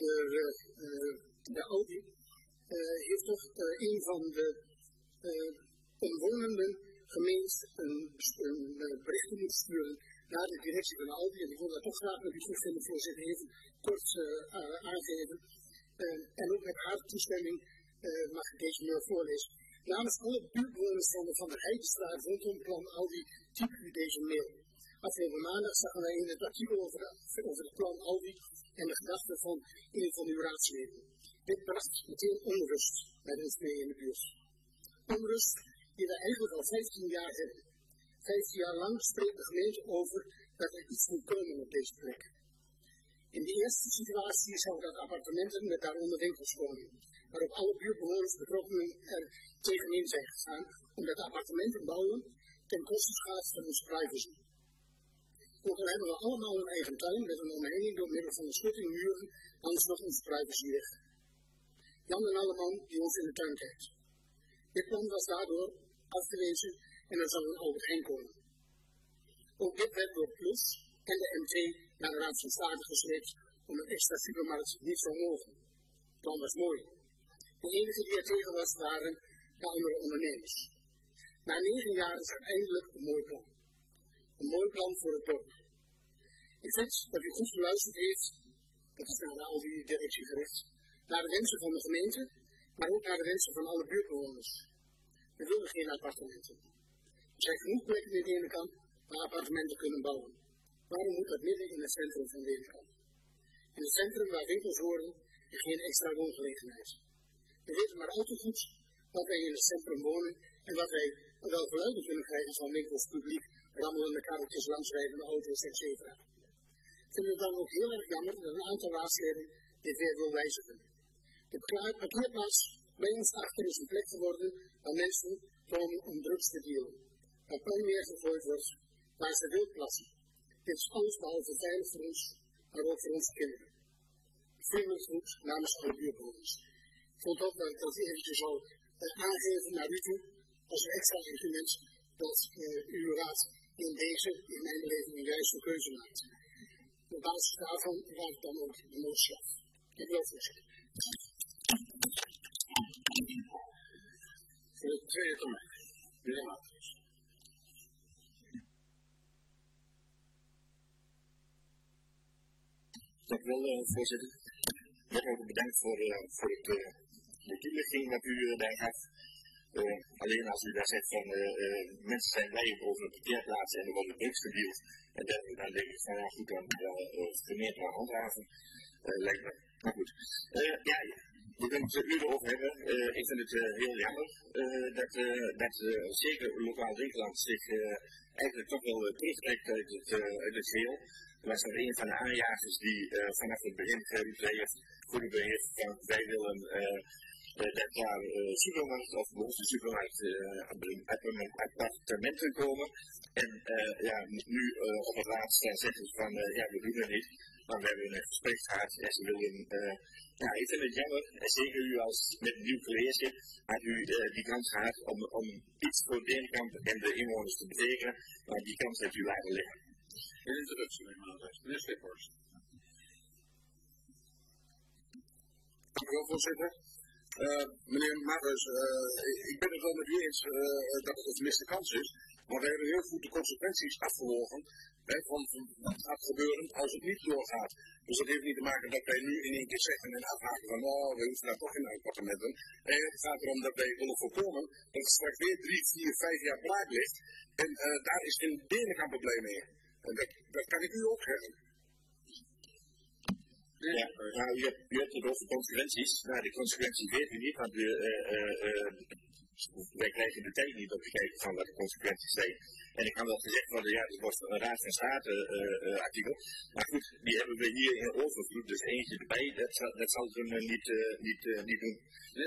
Speaker 4: de Aldi, heeft toch een van de omwonenden gemeend een bericht moeten sturen naar de directie van de Aldi. En ik wil dat toch graag met u toestemming voorzitter even kort aangeven. En ook met haar toestemming mag ik deze mail voorlezen. Namens alle buurtbewoners van de Heidestraat rondom plan Aldi typen u deze mail. Afgelopen maandag zagen wij in het artikel over het plan Aldi en de gedachten van een van uw raadsleden. Dit bracht meteen onrust bij ons mee in de buurt. Onrust die we eigenlijk al 15 jaar hebben. 15 jaar lang spreekt de gemeente over dat er iets moet komen op deze plek. In de eerste situatie zou dat appartementen met daaronder winkels komen, waarop alle buurtbewoners betrokkenen er tegenin zijn gegaan, omdat appartementen bouwen ten koste gaat van onze privacy. Ook al hebben we allemaal een eigen tuin met een omheining door middel van een schuttingmuren, anders nog onze privacy weg. Jan en Alleman die ons in de tuin kijkt. Dit plan was daardoor afgewezen en er zal een overheen komen. Ook dit werd door Plus en de MT naar de Raad van State gesleept om een extra supermarkt niet zo mogen. Het plan was mooi. De enige die er tegen was waren de andere ondernemers. Na 9 jaar is er eindelijk een mooi plan. Een mooi plan voor het dorp. Ik vind dat u goed geluisterd heeft, dat is naar al die directie gericht, naar de wensen van de gemeente, maar ook naar de wensen van alle buurtbewoners. We willen geen appartementen. Er zijn genoeg plekken in Denenkamp waar appartementen kunnen bouwen. Waarom moet dat midden in het centrum van Denenkamp? In het centrum waar winkels horen en geen extra woongelegenheid. We weten maar al te goed dat wij in het centrum wonen en wat wij wel geluiden kunnen krijgen van winkels, publiek, rammelende karretjes, langsrijdende auto's, etc. Ik vind het dan ook heel erg jammer dat een aantal raadsleden dit weer wil wijzigen. De parkeerplaats bij ons achter is een plek geworden waar mensen komen om drugs te dealen. Waar puin neergegooid wordt, waar ze wild plassen. Dit is alles behalve veilig voor ons, maar ook voor onze kinderen. Vriendelijk groet namens alle buurtbewoners. Ik vond ook dat ik dat eventjes zou aangeven naar u toe, als een extra argument dat uw raad in deze, in mijn beleving, een juiste keuze maakt. Op basis daarvan raad ik dan ook de motie af. Ik wil voorzitter.
Speaker 1: Voor de tweede termijn, meneer Maathuis.
Speaker 2: Dank u wel, voorzitter. Ook bedankt voor de toelichting wat u daar gaf. Alleen als u daar zegt van mensen zijn blij over een parkeerplaats en er worden drugs gedeeld. En dan denk ik van ja goed, dan gemeente maar handhaven. Lijkt me. Maar goed. Ja, we kunnen het er uren over hebben. Ik vind het heel jammer dat zeker lokaal Dinkeland zich eigenlijk toch wel terugtrekt uit het geheel. Er was nog een van de aanjagers die vanaf het begin heeft goede beheer van wij willen dat daar supermarkt of behoefte supermarkt appartementen komen. En ja, nu op het laatst zeggen ze van ja, we doen het niet. Maar we hebben een gesprek gehad en ze willen, ja, ik vind het jammer, en zeker u als met een nieuw college, had u die kans gehad om iets voor Denenkamp en de inwoners te betekenen, maar die kans heeft u laten liggen.
Speaker 1: Een introductie, meneer Sliphorst.
Speaker 5: Dank u wel, voorzitter. Meneer Maathuis, ik ben het wel met u eens dat het een gemiste kans is, maar we hebben heel goed de consequenties afgewogen van wat gaat gebeuren als het niet doorgaat. Dus dat heeft niet te maken dat wij nu in één keer zeggen en afhaken van oh, we hoeven daar toch in appartementen. Het gaat erom dat wij willen voorkomen dat het straks weer 3, 4, 5 jaar braak ligt en daar is geen Denenkamp probleem mee. En dat kan ik u ook zeggen.
Speaker 2: Ja, nou, u hebt het over consequenties. Nou, die consequenties weet u niet, want wij krijgen de tijd niet om te kijken van wat de consequenties zijn. En ik kan wel gezegd worden, ja, dat was een Raad van State artikel. Maar goed, die hebben we hier in overvloed, dus eentje erbij, dat zal ze niet doen.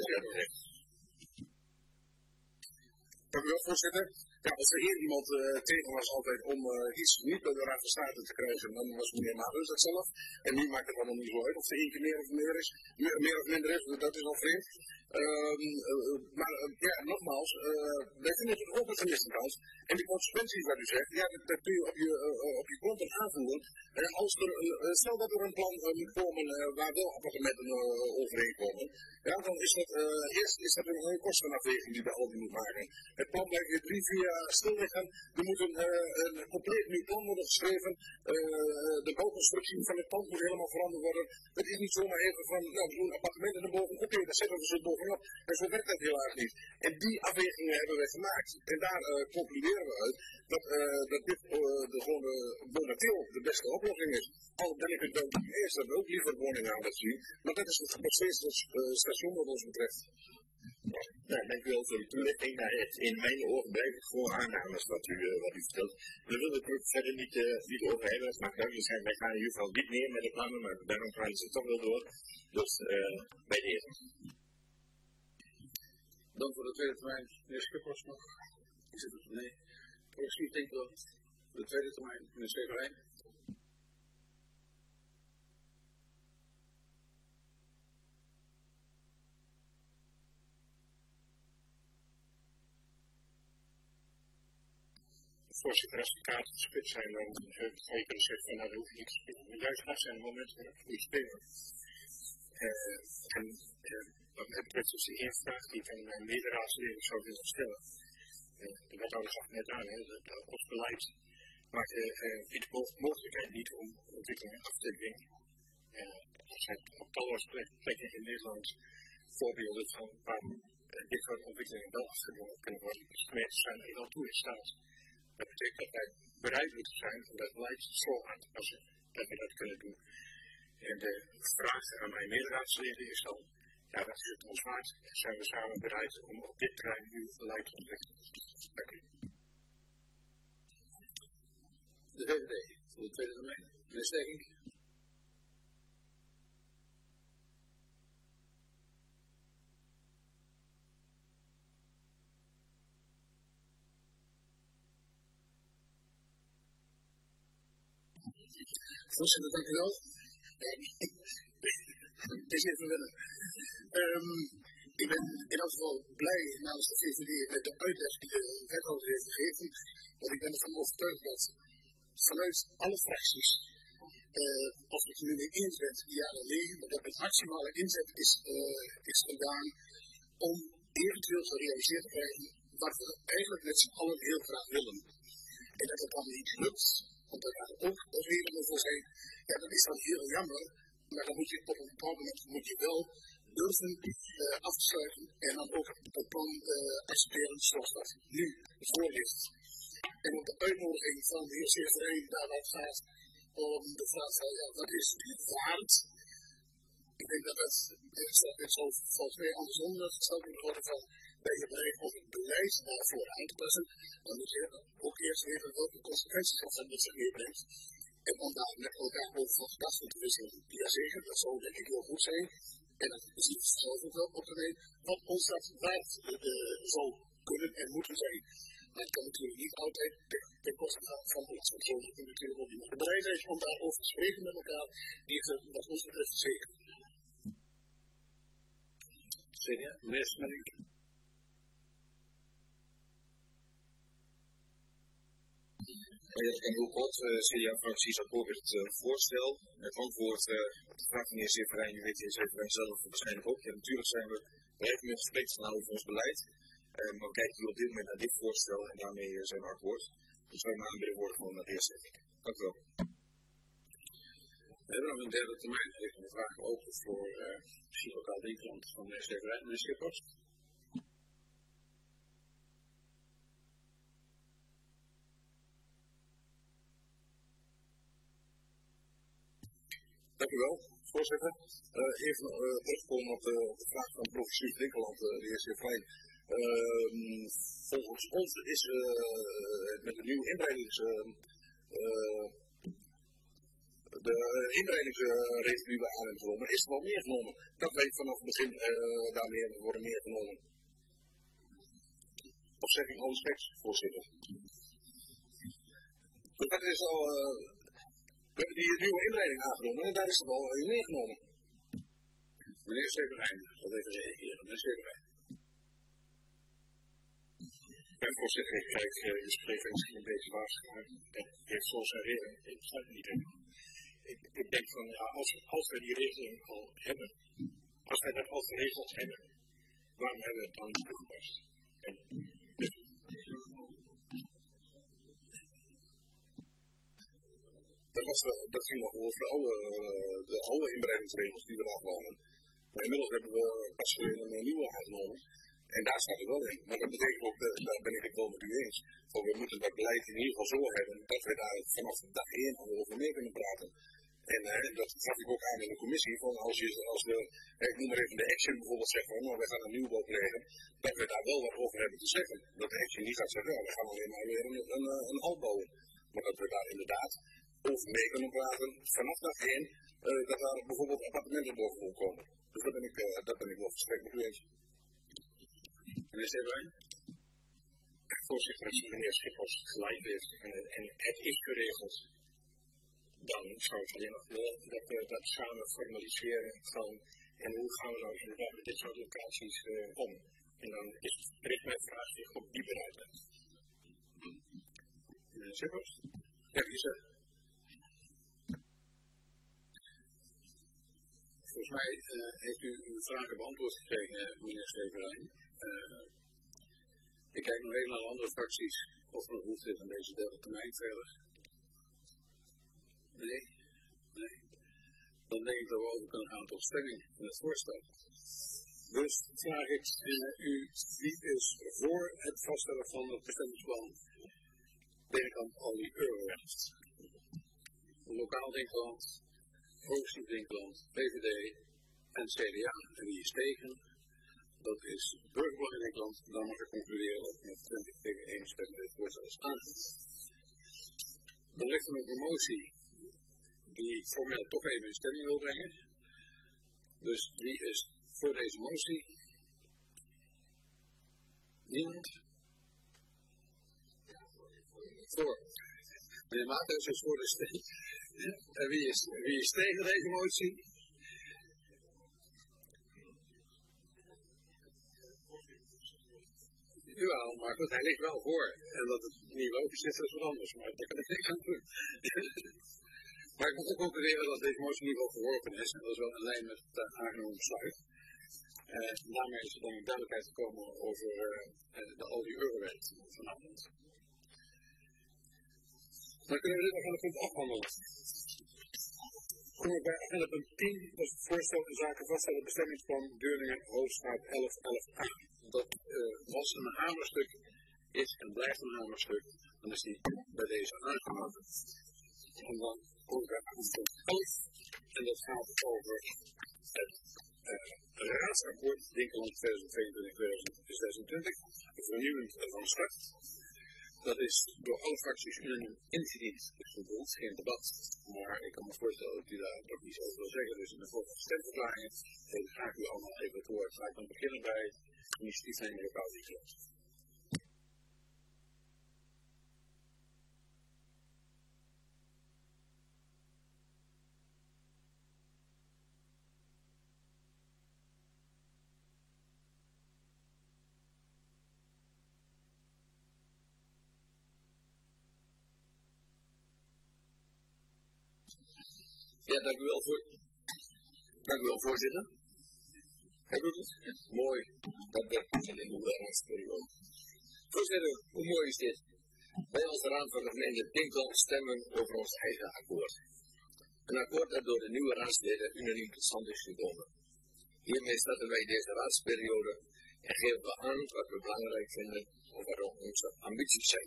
Speaker 5: Dank u wel, voorzitter. Ja, als er eerder iemand tegen was altijd om iets niet bij de Raad van State te krijgen, dan was meneer Maathuis dat zelf. En nu maakt het allemaal niet zo uit of er één keer meer of minder is, dat is al vreemd. Maar ja, nogmaals, wij vinden het ook een gemiste kans. En die consequenties wat u zegt, ja, dat kun je op je konto aanvoeren. Als er stel dat er een plan moet komen waar wel appartementen overheen komen, ja, dan is dat eerst een kostenafweging die bij Aldi moet maken. Het plan blijft weer 3, 4 jaar stil liggen. Er moet een compleet nieuw plan worden geschreven. De bouwconstructie van het pand moet helemaal veranderd worden. Het is niet zomaar even van, nou, we doen appartementen erboven. Oké, daar zetten we ze bovenop. En zo werkt dat heel erg niet. En die afwegingen hebben wij gemaakt. En daar concluderen we uit dat dit gewoon momenteel de beste oplossing is. Al ben ik het wel eerst dat we ook liever woningen aan het zien. Maar dat is nog steeds het station wat ons betreft.
Speaker 2: Nou, dank u wel voor de toelichting. Nou, in mijn ogen blijft het gewoon aannames wat u vertelt. We willen het ook verder niet over hebben. Het mag duidelijk zijn, wij gaan in ieder geval niet meer met de plannen, maar daarom gaan ze toch wel door. Dus bij deze.
Speaker 1: Dan voor de tweede termijn, meneer Sliphorst nog. Is het nee? Progressief denk ik wel. Voor de tweede termijn, meneer Severijn.
Speaker 2: voorzitter, als de kaarten gespit zijn, dan zou je kunnen zeggen van nou, dan hoef je niet te spelen. Maar juist dat zijn de momenten waarop je moet spelen. En wat mij betreft is de eerste vraag die ik aan mijn mederaadsleden zou willen stellen. De wethouder gaf net aan, ons beleid maakt biedt de mogelijkheid niet om ontwikkelingen af te dwingen. Er zijn op talloze plekken in Nederland voorbeelden van waar dit soort ontwikkelingen wel afgedwongen kunnen worden. Dus gemeenten zijn er wel toe in staat. Dat betekent dat wij bereid moeten zijn om dat beleid zo aan te passen dat we dat kunnen doen. En de vraag aan mijn mederaadsleden is dan, ja, dat is het ons waard. Zijn we samen bereid om op dit terrein nu beleid te ontwikkelen? Dank u.
Speaker 1: De VVD, voor de tweede termijn. Meneer Stegging.
Speaker 4: Voorzitter, dank u wel. Het is even wennen. Ik ben in elk geval blij namens de VVD met de uitleg die de wethouder heeft gegeven. Want ik ben ervan overtuigd dat vanuit alle fracties, als ik het nu mee eens ben, ja dan nee, maar dat het maximale inzet is gedaan om eventueel gerealiseerd te krijgen wat we eigenlijk met z'n allen heel graag willen. En dat het dan niet lukt, want daar gaan ook redenen voor zijn, ja dan is dat heel jammer, maar dan moet je op een bepaald moment moet je wel durven afsluiten en dan ook het plan accepteren zoals dat nu voor ligt. En op de uitnodiging van de heer Severijn daar wat gaat om de vraag van ja, wat is het waard? Ik denk dat het zo volgens mij andersom gesteld moet worden van ben je bereid om het beleid daarvoor aan te passen, dan moet je ook eerst weten welke consequenties dat met zich meebrengt. En om daar met elkaar over van gedachten te wisselen, jazeker, dat zou denk ik heel goed zijn. En dan is het zelf ook wel op te nemen wat ons dat waard zou kunnen en moeten zijn. Maar het kan natuurlijk niet altijd ten koste gaan van de belastingzoon. Dat moet natuurlijk ook niet. De bereidheid om daarover te spreken met elkaar, die is er wat ons betreft zeker.
Speaker 1: CDA, meneer Smelling.
Speaker 3: En heel kort, CDA-fractie is akkoord met het voorstel. Het antwoord op de vraag van de heer Severijn, u weet de heer Severijn zelf waarschijnlijk ook. Ja, natuurlijk zijn we bereid om in gesprek te gaan over ons beleid. Maar we kijken hier op dit moment naar dit voorstel en daarmee zijn we akkoord. Dus wij maken de woorden gewoon naar de heer Severijn. Dank u wel.
Speaker 1: We hebben nog een derde termijn. Ik heb een vraag open voor Psychokaal Dienkland van de Severijn. Meneer Schippers.
Speaker 5: Dank u wel, voorzitter. Even terugkomen op de vraag van professor Dinkeland, de heer Severijn. Volgens ons is met de nieuwe de inbreidingsregel die we aan hebben genomen, is er wel meer genomen. Dat weet vanaf het begin daarmee worden meer genomen. Of zeg ik alles geks, voorzitter? Dus dat is al. We hebben die nieuwe inleiding aangenomen en daar is het al in meegenomen.
Speaker 1: Meneer Severijn, dat even reageren. Meneer Severijn.
Speaker 2: Ja, voorzitter, ik kijk, je spreekt misschien een beetje waarschuwen. Het heeft zo zijn reden. Ik sluit niet in. Ik denk van, ja, als we die regeling al hebben, als wij dat al geregeld hebben, waarom hebben we het dan niet toegepast?
Speaker 5: Dat ging nog over alle inbreidingsregels die we afwonen. Maar inmiddels hebben we pas een nieuwe aangenomen. En daar staat het wel in. Maar dat betekent ook, daar ben ik het wel met u eens. Want we moeten dat beleid in ieder geval zo hebben dat we daar vanaf dag 1 al over mee kunnen praten. En dat gaf ik ook aan in de commissie. Van als we, ik noem maar even de Action bijvoorbeeld zeggen, nou, we gaan een nieuwbouw plegen, dat we daar wel wat over hebben te zeggen. Dat de Action niet gaat zeggen, ja, we gaan alleen maar weer een hal bouwen. Maar dat we daar inderdaad over mee kunnen praten vanaf dag 1, dat daar bijvoorbeeld appartementen bovenop komen. Dus dat ben ik wel volstrekt met u eens.
Speaker 1: Meneer Severijn?
Speaker 2: Voorzitter, als meneer Schippers gelijk heeft en het is geregeld, dan zou ik alleen nog willen dat we dat samen formaliseren van en hoe gaan we nou inderdaad met dit soort locaties om. En dan richt mijn vraag zich op die bereidheid.
Speaker 1: Schippers? Ja, wie is het? Volgens mij heeft u uw vragen beantwoord gekregen, meneer Steverijn. Ik kijk nog even naar de andere fracties of er nog behoefte is aan deze derde termijn verder. Nee? Nee? Dan denk ik dat we over kunnen gaan tot stemming van het voorstel. Dus vraag ik u, wie is voor het vaststellen van het bestemmingsplan binnenkant al die Eurowest? Lokaal Dinkeland, Hoogstief Dinkeland, VVD en CDA. En wie is tegen? Dat is Burgerbelang Dinkeland. Dan mag ik concluderen dat met 20 tegen 1 stem dit voorstel is aangenomen. Dan ligt er nog een motie die formeel toch even in stemming wil brengen. Dus wie is voor deze motie? Niemand? Voor. Meneer Maartens is voor de stemming. En wie is tegen deze motie? Jawel, maar goed, hij ligt wel voor. En dat het niet logisch is, dat is wat anders. Maar daar kan ik niks aan doen. Maar ik moet ook concluderen dat deze motie in ieder geval verworpen is. En dat is wel in lijn met het aangenomen besluit. Daarmee is er dan een duidelijkheid gekomen over al die Eurowet vanavond. Dan kunnen we dit nog aan de punt afhandelen. Komen we bij agenda punt 10, dat is het voorstel in zaken vaststellen bestemmingsplan Deurningen Hoofdstraat 1111a. Dat was een hamerstuk, is en blijft een hamerstuk, dan is die bij deze aangenomen. En dan komen we aan punt 11, en dat gaat over het raadsakkoord Dinkeland 2022-2026, vernieuwend van start. Dat is door alle fracties unaniem ingediend. Dus er is geen debat. Maar ik kan me voorstellen dat u daar nog iets over wil zeggen. Dus in de volgende stemverklaringen geef ik graag u allemaal even het woord. Laat ik dan beginnen bij initiatiefnemer Lokaal Dinkeland.
Speaker 6: Ja, dank u wel, voorzitter. Hij doet het? Ja. Mooi. Dat werkt in de nieuwe raadsperiode. Voorzitter, hoe mooi is dit? Wij als raad van de gemeente Dinkeland stemmen over ons eigen akkoord. Een akkoord dat door de nieuwe raadsleden unaniem tot stand is gekomen. Hiermee starten wij deze raadsperiode en geven we aan wat we belangrijk vinden of wat onze ambities zijn.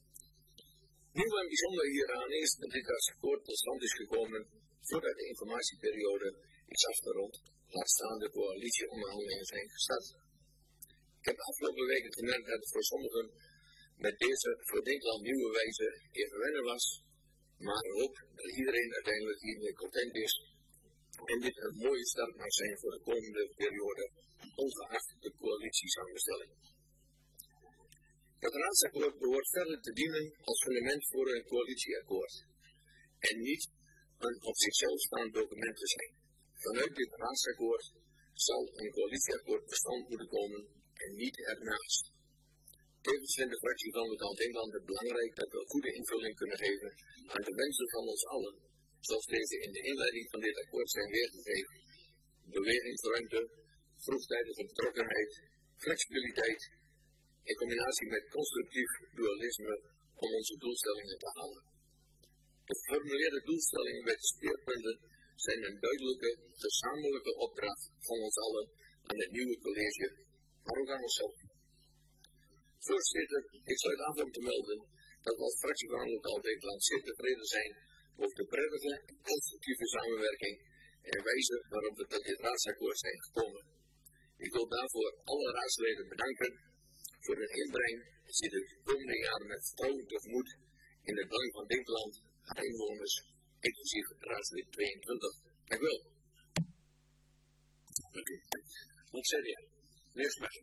Speaker 6: Nieuw en bijzonder hieraan is dat dit akkoord tot stand is gekomen voordat de informatieperiode is afgerond, laat staan de coalitieonderhandelingen zijn gestart. Ik heb de afgelopen weken gemerkt dat het voor sommigen met deze voor Dinkeland nieuwe wijze even wennen was, maar ik hoop dat iedereen uiteindelijk hiermee content is en dit een mooie start mag zijn voor de komende periode, ongeacht de coalitiesamenstelling. Het raadsakkoord behoort verder te dienen als fundament voor een coalitieakkoord en niet een op zichzelf staand document te zijn. Vanuit dit raadsakkoord zal een coalitieakkoord bestand moeten komen en niet ernaast. Tevens vindt de fractie van Lokaal Dinkeland het belangrijk dat we goede invulling kunnen geven aan de wensen van ons allen, zoals deze in de inleiding van dit akkoord zijn weergegeven. Bewegingsruimte, vroegtijdige betrokkenheid, flexibiliteit, in combinatie met constructief dualisme om onze doelstellingen te halen. De geformuleerde doelstellingen met speerpunten zijn een duidelijke, gezamenlijke opdracht van ons allen aan het nieuwe college, maar ook aan onszelf. Voorzitter, ik sluit af om te melden dat we als fractie van Lokaal Dinkeland zeer tevreden zijn over de prettige en constructieve samenwerking en wijze waarop we tot dit raadsakkoord zijn gekomen. Ik wil daarvoor alle raadsleden bedanken voor hun inbreng en zie de komende jaren met vertrouwen tegemoet in het belang van Dinkeland, haar inwoners, inclusief raadslid 22. Dank u wel.
Speaker 1: Dank u. Wat zei je? Meneer Smit.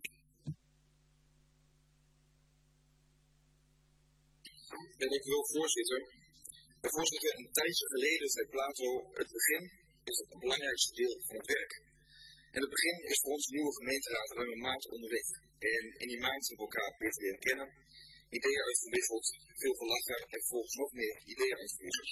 Speaker 3: Ja, dank u wel, voorzitter. Voorzitter, een tijdje geleden zei Plato, het begin is het belangrijkste deel van het werk. En het begin is voor ons nieuwe gemeenteraad ruim een maand onderweg. En in die maand hebben we elkaar beter leren kennen. ideeën uitgewisseld, veel gelachen en vervolgens nog meer ideeën uitgewisseld.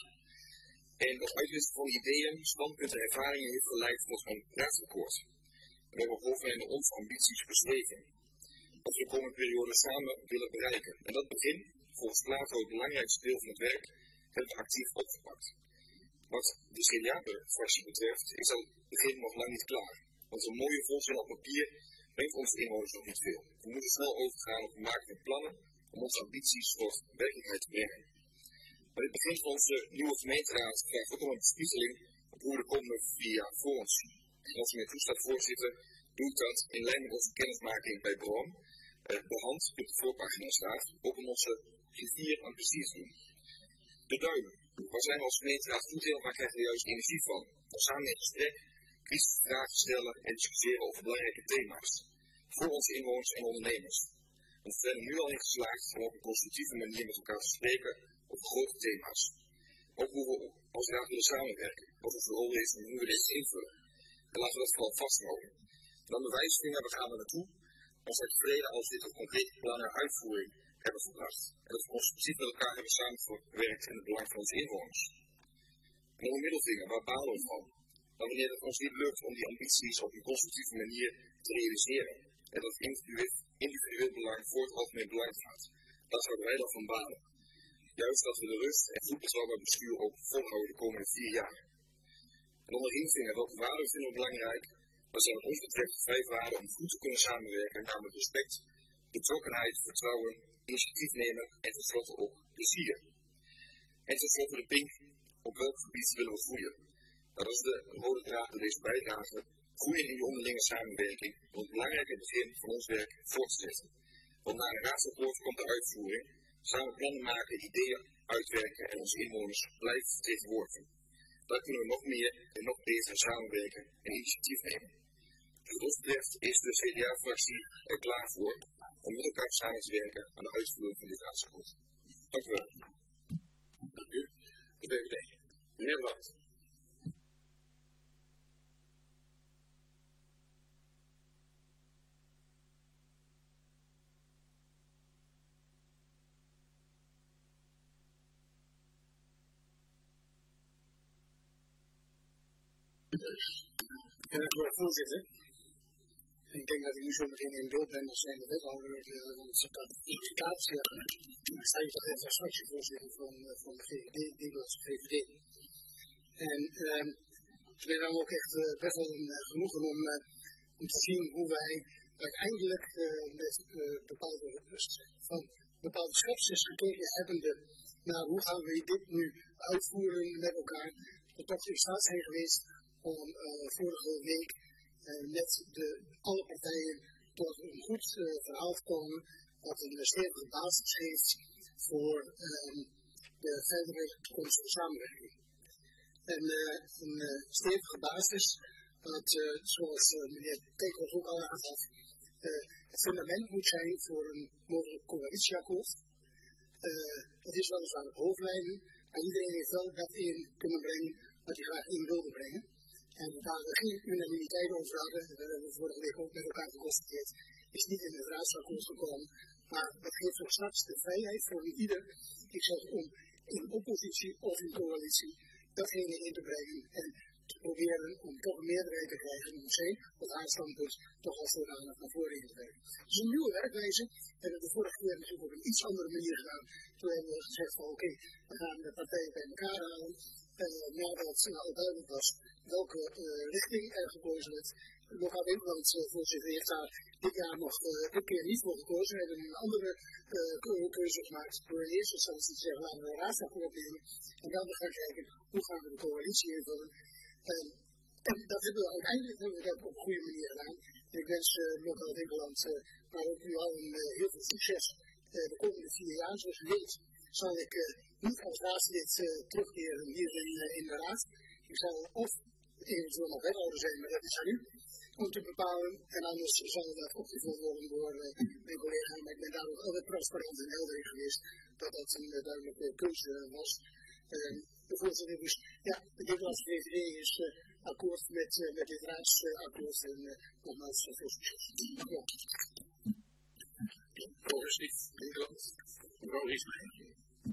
Speaker 3: En dat uitwisselen van ideeën, standpunten en ervaringen heeft geleid tot een raadsakkoord. We hebben op hoofdlijnen onze ambities beschreven. Wat we de komende periode samen willen bereiken. En dat begin, volgens Plato het belangrijkste deel van het werk, hebben we actief opgepakt. Wat de CDA-fractie betreft is dat begin nog lang niet klaar. Want een mooie volzin op papier brengt onze inwoners nog niet veel. We moeten snel overgaan op gemaakte plannen om onze ambities tot werkelijkheid te brengen. Maar dit begin van onze nieuwe gemeenteraad vraagt ook al een bespiegeling op hoe we de komende 4 jaar voor ons zien. En als u mij toestaat, voorzitter, doe ik dat in lijn met onze kennismaking bij Bron, de hand op de voorpagina staat, ook om onze griffier aan plezier te doen. De duim. Waar zijn we als gemeenteraad goed in, waar krijgen we juist energie van? Dan samen in gesprek, kritische vragen stellen en discussiëren over belangrijke thema's. Voor onze inwoners en ondernemers. We zijn er nu al in geslaagd om op een constructieve manier met elkaar te spreken over grote thema's. Ook hoe we als raad willen samenwerken, wat onze rol is en hoe we dit invullen. En laten we dat vooral vasthouden. Dan de wijsvinger, we gaan er naartoe. Ons wordt tevreden als dit een concrete plan en uitvoering hebben gebracht. En dat we constructief met elkaar hebben samengewerkt in het belang van onze inwoners. En dan een middelvinger, waar balen we van? Dan wanneer het ons niet lukt om die ambities op een constructieve manier te realiseren. En dat individueel belang voor het algemeen belang gaat. Daar zouden wij dan van balen. Juist dat we de rust en goed betrouwbaar bestuur ook volhouden de komende 4 jaar. En dan de ringvinger, welke waarden vinden we belangrijk? Dat zijn wat ons betreft 5 waarden om goed te kunnen samenwerken, namelijk respect, betrokkenheid, vertrouwen, initiatief nemen en tenslotte ook plezier. En tenslotte de pink, op welk gebied willen we groeien? Dat is de rode draad bij deze bijdrage, groeien in de onderlinge samenwerking, om het belangrijke begin van ons werk voort te zetten. Want na een raadsakkoord komt de uitvoering, samen plannen maken, ideeën uitwerken en onze inwoners blijven vertegenwoordigen. Daar kunnen we nog meer en nog beter samenwerken en initiatief nemen. Dus wat ons betreft is de CDA-fractie er klaar voor om met elkaar samen te werken aan de uitvoering van dit raadsakkoord. Dank u wel.
Speaker 1: Dank u. De VVD. Meneer Blad.
Speaker 4: Voorzitter, ik denk dat ik nu zo meteen in beeld ben als zijn de wethouder van het certificaat. Ik sta hier toch even als fractievoorzitter van de VVD, Nederlandse VVD. En ik ben dan ook echt best wel genoegen om te zien hoe wij uiteindelijk met bepaalde schepsis gekeken hebbende naar hoe gaan we dit nu uitvoeren met elkaar, dat toch in staat zijn geweest om vorige week met alle partijen tot een goed verhaal te komen dat een stevige basis geeft voor de verdere toekomstige samenwerking. En een stevige basis, dat zoals meneer Tekels ook al aangaf, het fundament moet zijn voor een mogelijk coalitieakkoord. Het is weliswaar op hoofdlijnen, maar iedereen heeft wel dat in kunnen brengen wat hij graag in wilde brengen. En waar we geen unanimiteit over hadden, dat hebben we vorige week ook met elkaar geconstateerd, is niet in het raadsakkoord gekomen. Maar dat geeft ook straks de vrijheid voor ieder, ik zeg om in oppositie of in coalitie, datgene in te brengen en te proberen om toch een meerderheid te krijgen om zijn of haar standpunt toch als zodanig naar voren in te brengen. Dus een nieuwe werkwijze. We hebben de vorige keer natuurlijk op een iets andere manier gedaan. Toen hebben we gezegd van oké, we gaan de partijen bij elkaar halen. Nadat al duidelijk was welke richting er gekozen werd. Lokaal Nederland, voorzitter, heeft daar dit jaar nog dit keer niet voor gekozen. We hebben een andere keuze gemaakt door in eerste instantie te zeggen laten we een raadsakkoord nemen. En dan gaan kijken hoe gaan we de coalitie invullen. En dat hebben we uiteindelijk op een goede manier gedaan. En ik wens Lokaal Nederland, maar ook u al heel veel succes de komende 4 jaar. Zoals u weet zal ik niet als raadslid terugkeren hier in de raad. Ik zal of eventueel nog wethouder zijn, maar dat is aan u om te bepalen. En anders zal dat opgevuld worden door mijn collega. Maar ik ben daar ook altijd transparant en helder in geweest dat dat een duidelijke keuze was. De voorzitter, dus ja, de Nederlandse VVD is akkoord met dit raadsakkoord en nogmaals veel succes. Dank u wel.
Speaker 1: Progressief Nederland. Mevrouw Riesmeijer.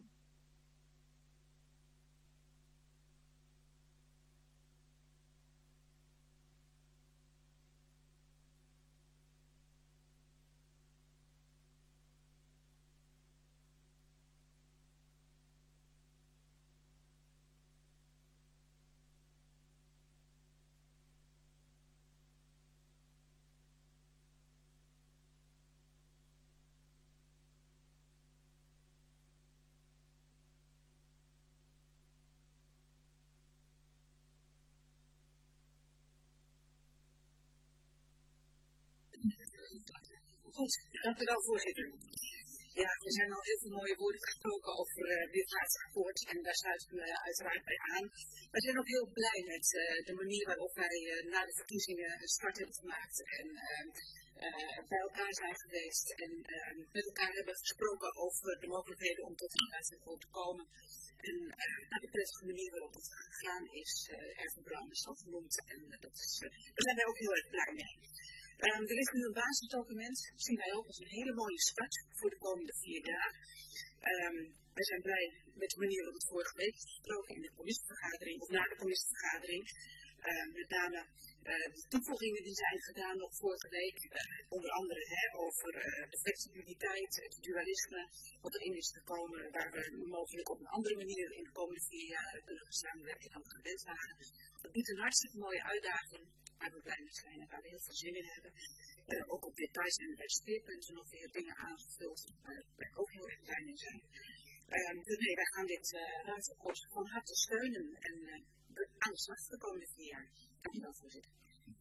Speaker 7: Goed, dank u wel, voorzitter. Ja, er zijn al heel veel mooie woorden gesproken over dit raadsakkoord en daar sluiten we uiteraard bij aan. We zijn ook heel blij met de manier waarop wij na de verkiezingen een start hebben gemaakt en bij elkaar zijn geweest en met elkaar hebben gesproken over de mogelijkheden om tot een raadsakkoord te komen. En de prettige manier waarop het gegaan is, Erwin Brown is al genoemd en daar zijn wij ook heel erg blij mee. Er ligt nu een basisdocument, dat zien wij ook als een hele mooie start voor de komende 4 dagen. Wij zijn blij met de manier waarop het vorige week is gesproken in de commissievergadering, of na de commissievergadering. Met name de toevoegingen die zijn gedaan nog vorige week, onder andere over de flexibiliteit, het dualisme, wat erin is gekomen, waar we mogelijk op een andere manier in de komende 4 jaar kunnen gaan samenwerken dan we gewend waren. Dat biedt een hartstikke mooie uitdaging, waar we blij mee zijn en waar we heel veel zin in hebben. Ook op details en speerpunten nog weer dingen aangevuld, waar we ook heel erg blij mee zijn. Dus nee, wij gaan dit raadsakkoord van harte steunen en aan de slag de komende 4 jaar. Dank u wel, voorzitter.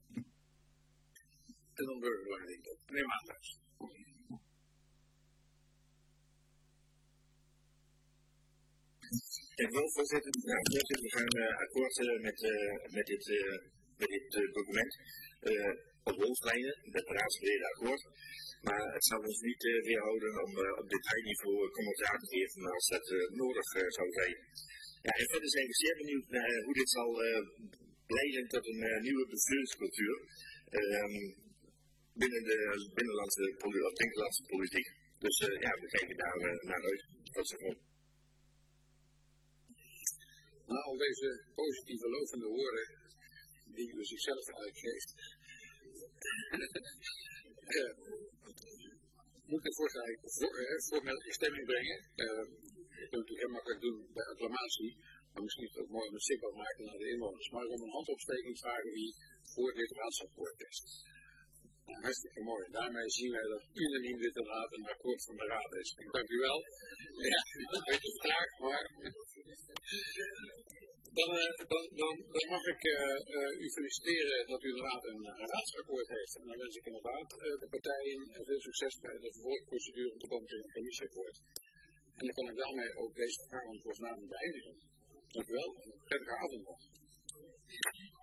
Speaker 1: En dan burgerleiding. Meneer Maathuis.
Speaker 2: Dank u wel, voorzitter. Nou, voorzitter, we gaan akkoord met dit document. Op hoofdlijnen, met de raadsbrede akkoord. Maar het zal ons niet weerhouden om op detailniveau commentaar te geven als dat nodig zou zijn. Ja, en verder zijn we zeer benieuwd naar hoe dit zal leiden tot een nieuwe bestuurscultuur binnen de binnenlandse politiek. Dus ja, we kijken daar naar uit. Tot ziens.
Speaker 1: Na al deze positieve lovende woorden die u zichzelf uitgeeft, moet ik het formeel in stemming brengen. Dat kunt u heel makkelijk doen bij acclamatie, maar misschien is het ook mooi om het zichtbaar te maken naar de inwoners. Maar om een handopsteking vragen wie voor dit raadsakkoord is. Nou, hartstikke mooi. Daarmee zien wij dat unaniem dit inderdaad een akkoord van de raad is. Dank u wel. Ja, een beetje vertraagd, maar dan mag ik u feliciteren dat u inderdaad een raadsakkoord heeft. En dan wens ik inderdaad de partijen veel succes bij de vervolgprocedure om te komen tot een commissieakkoord. En dan kan ik daarmee ook deze vergadering voor vanavond beëindigen. Dank u wel en een prettige avond nog.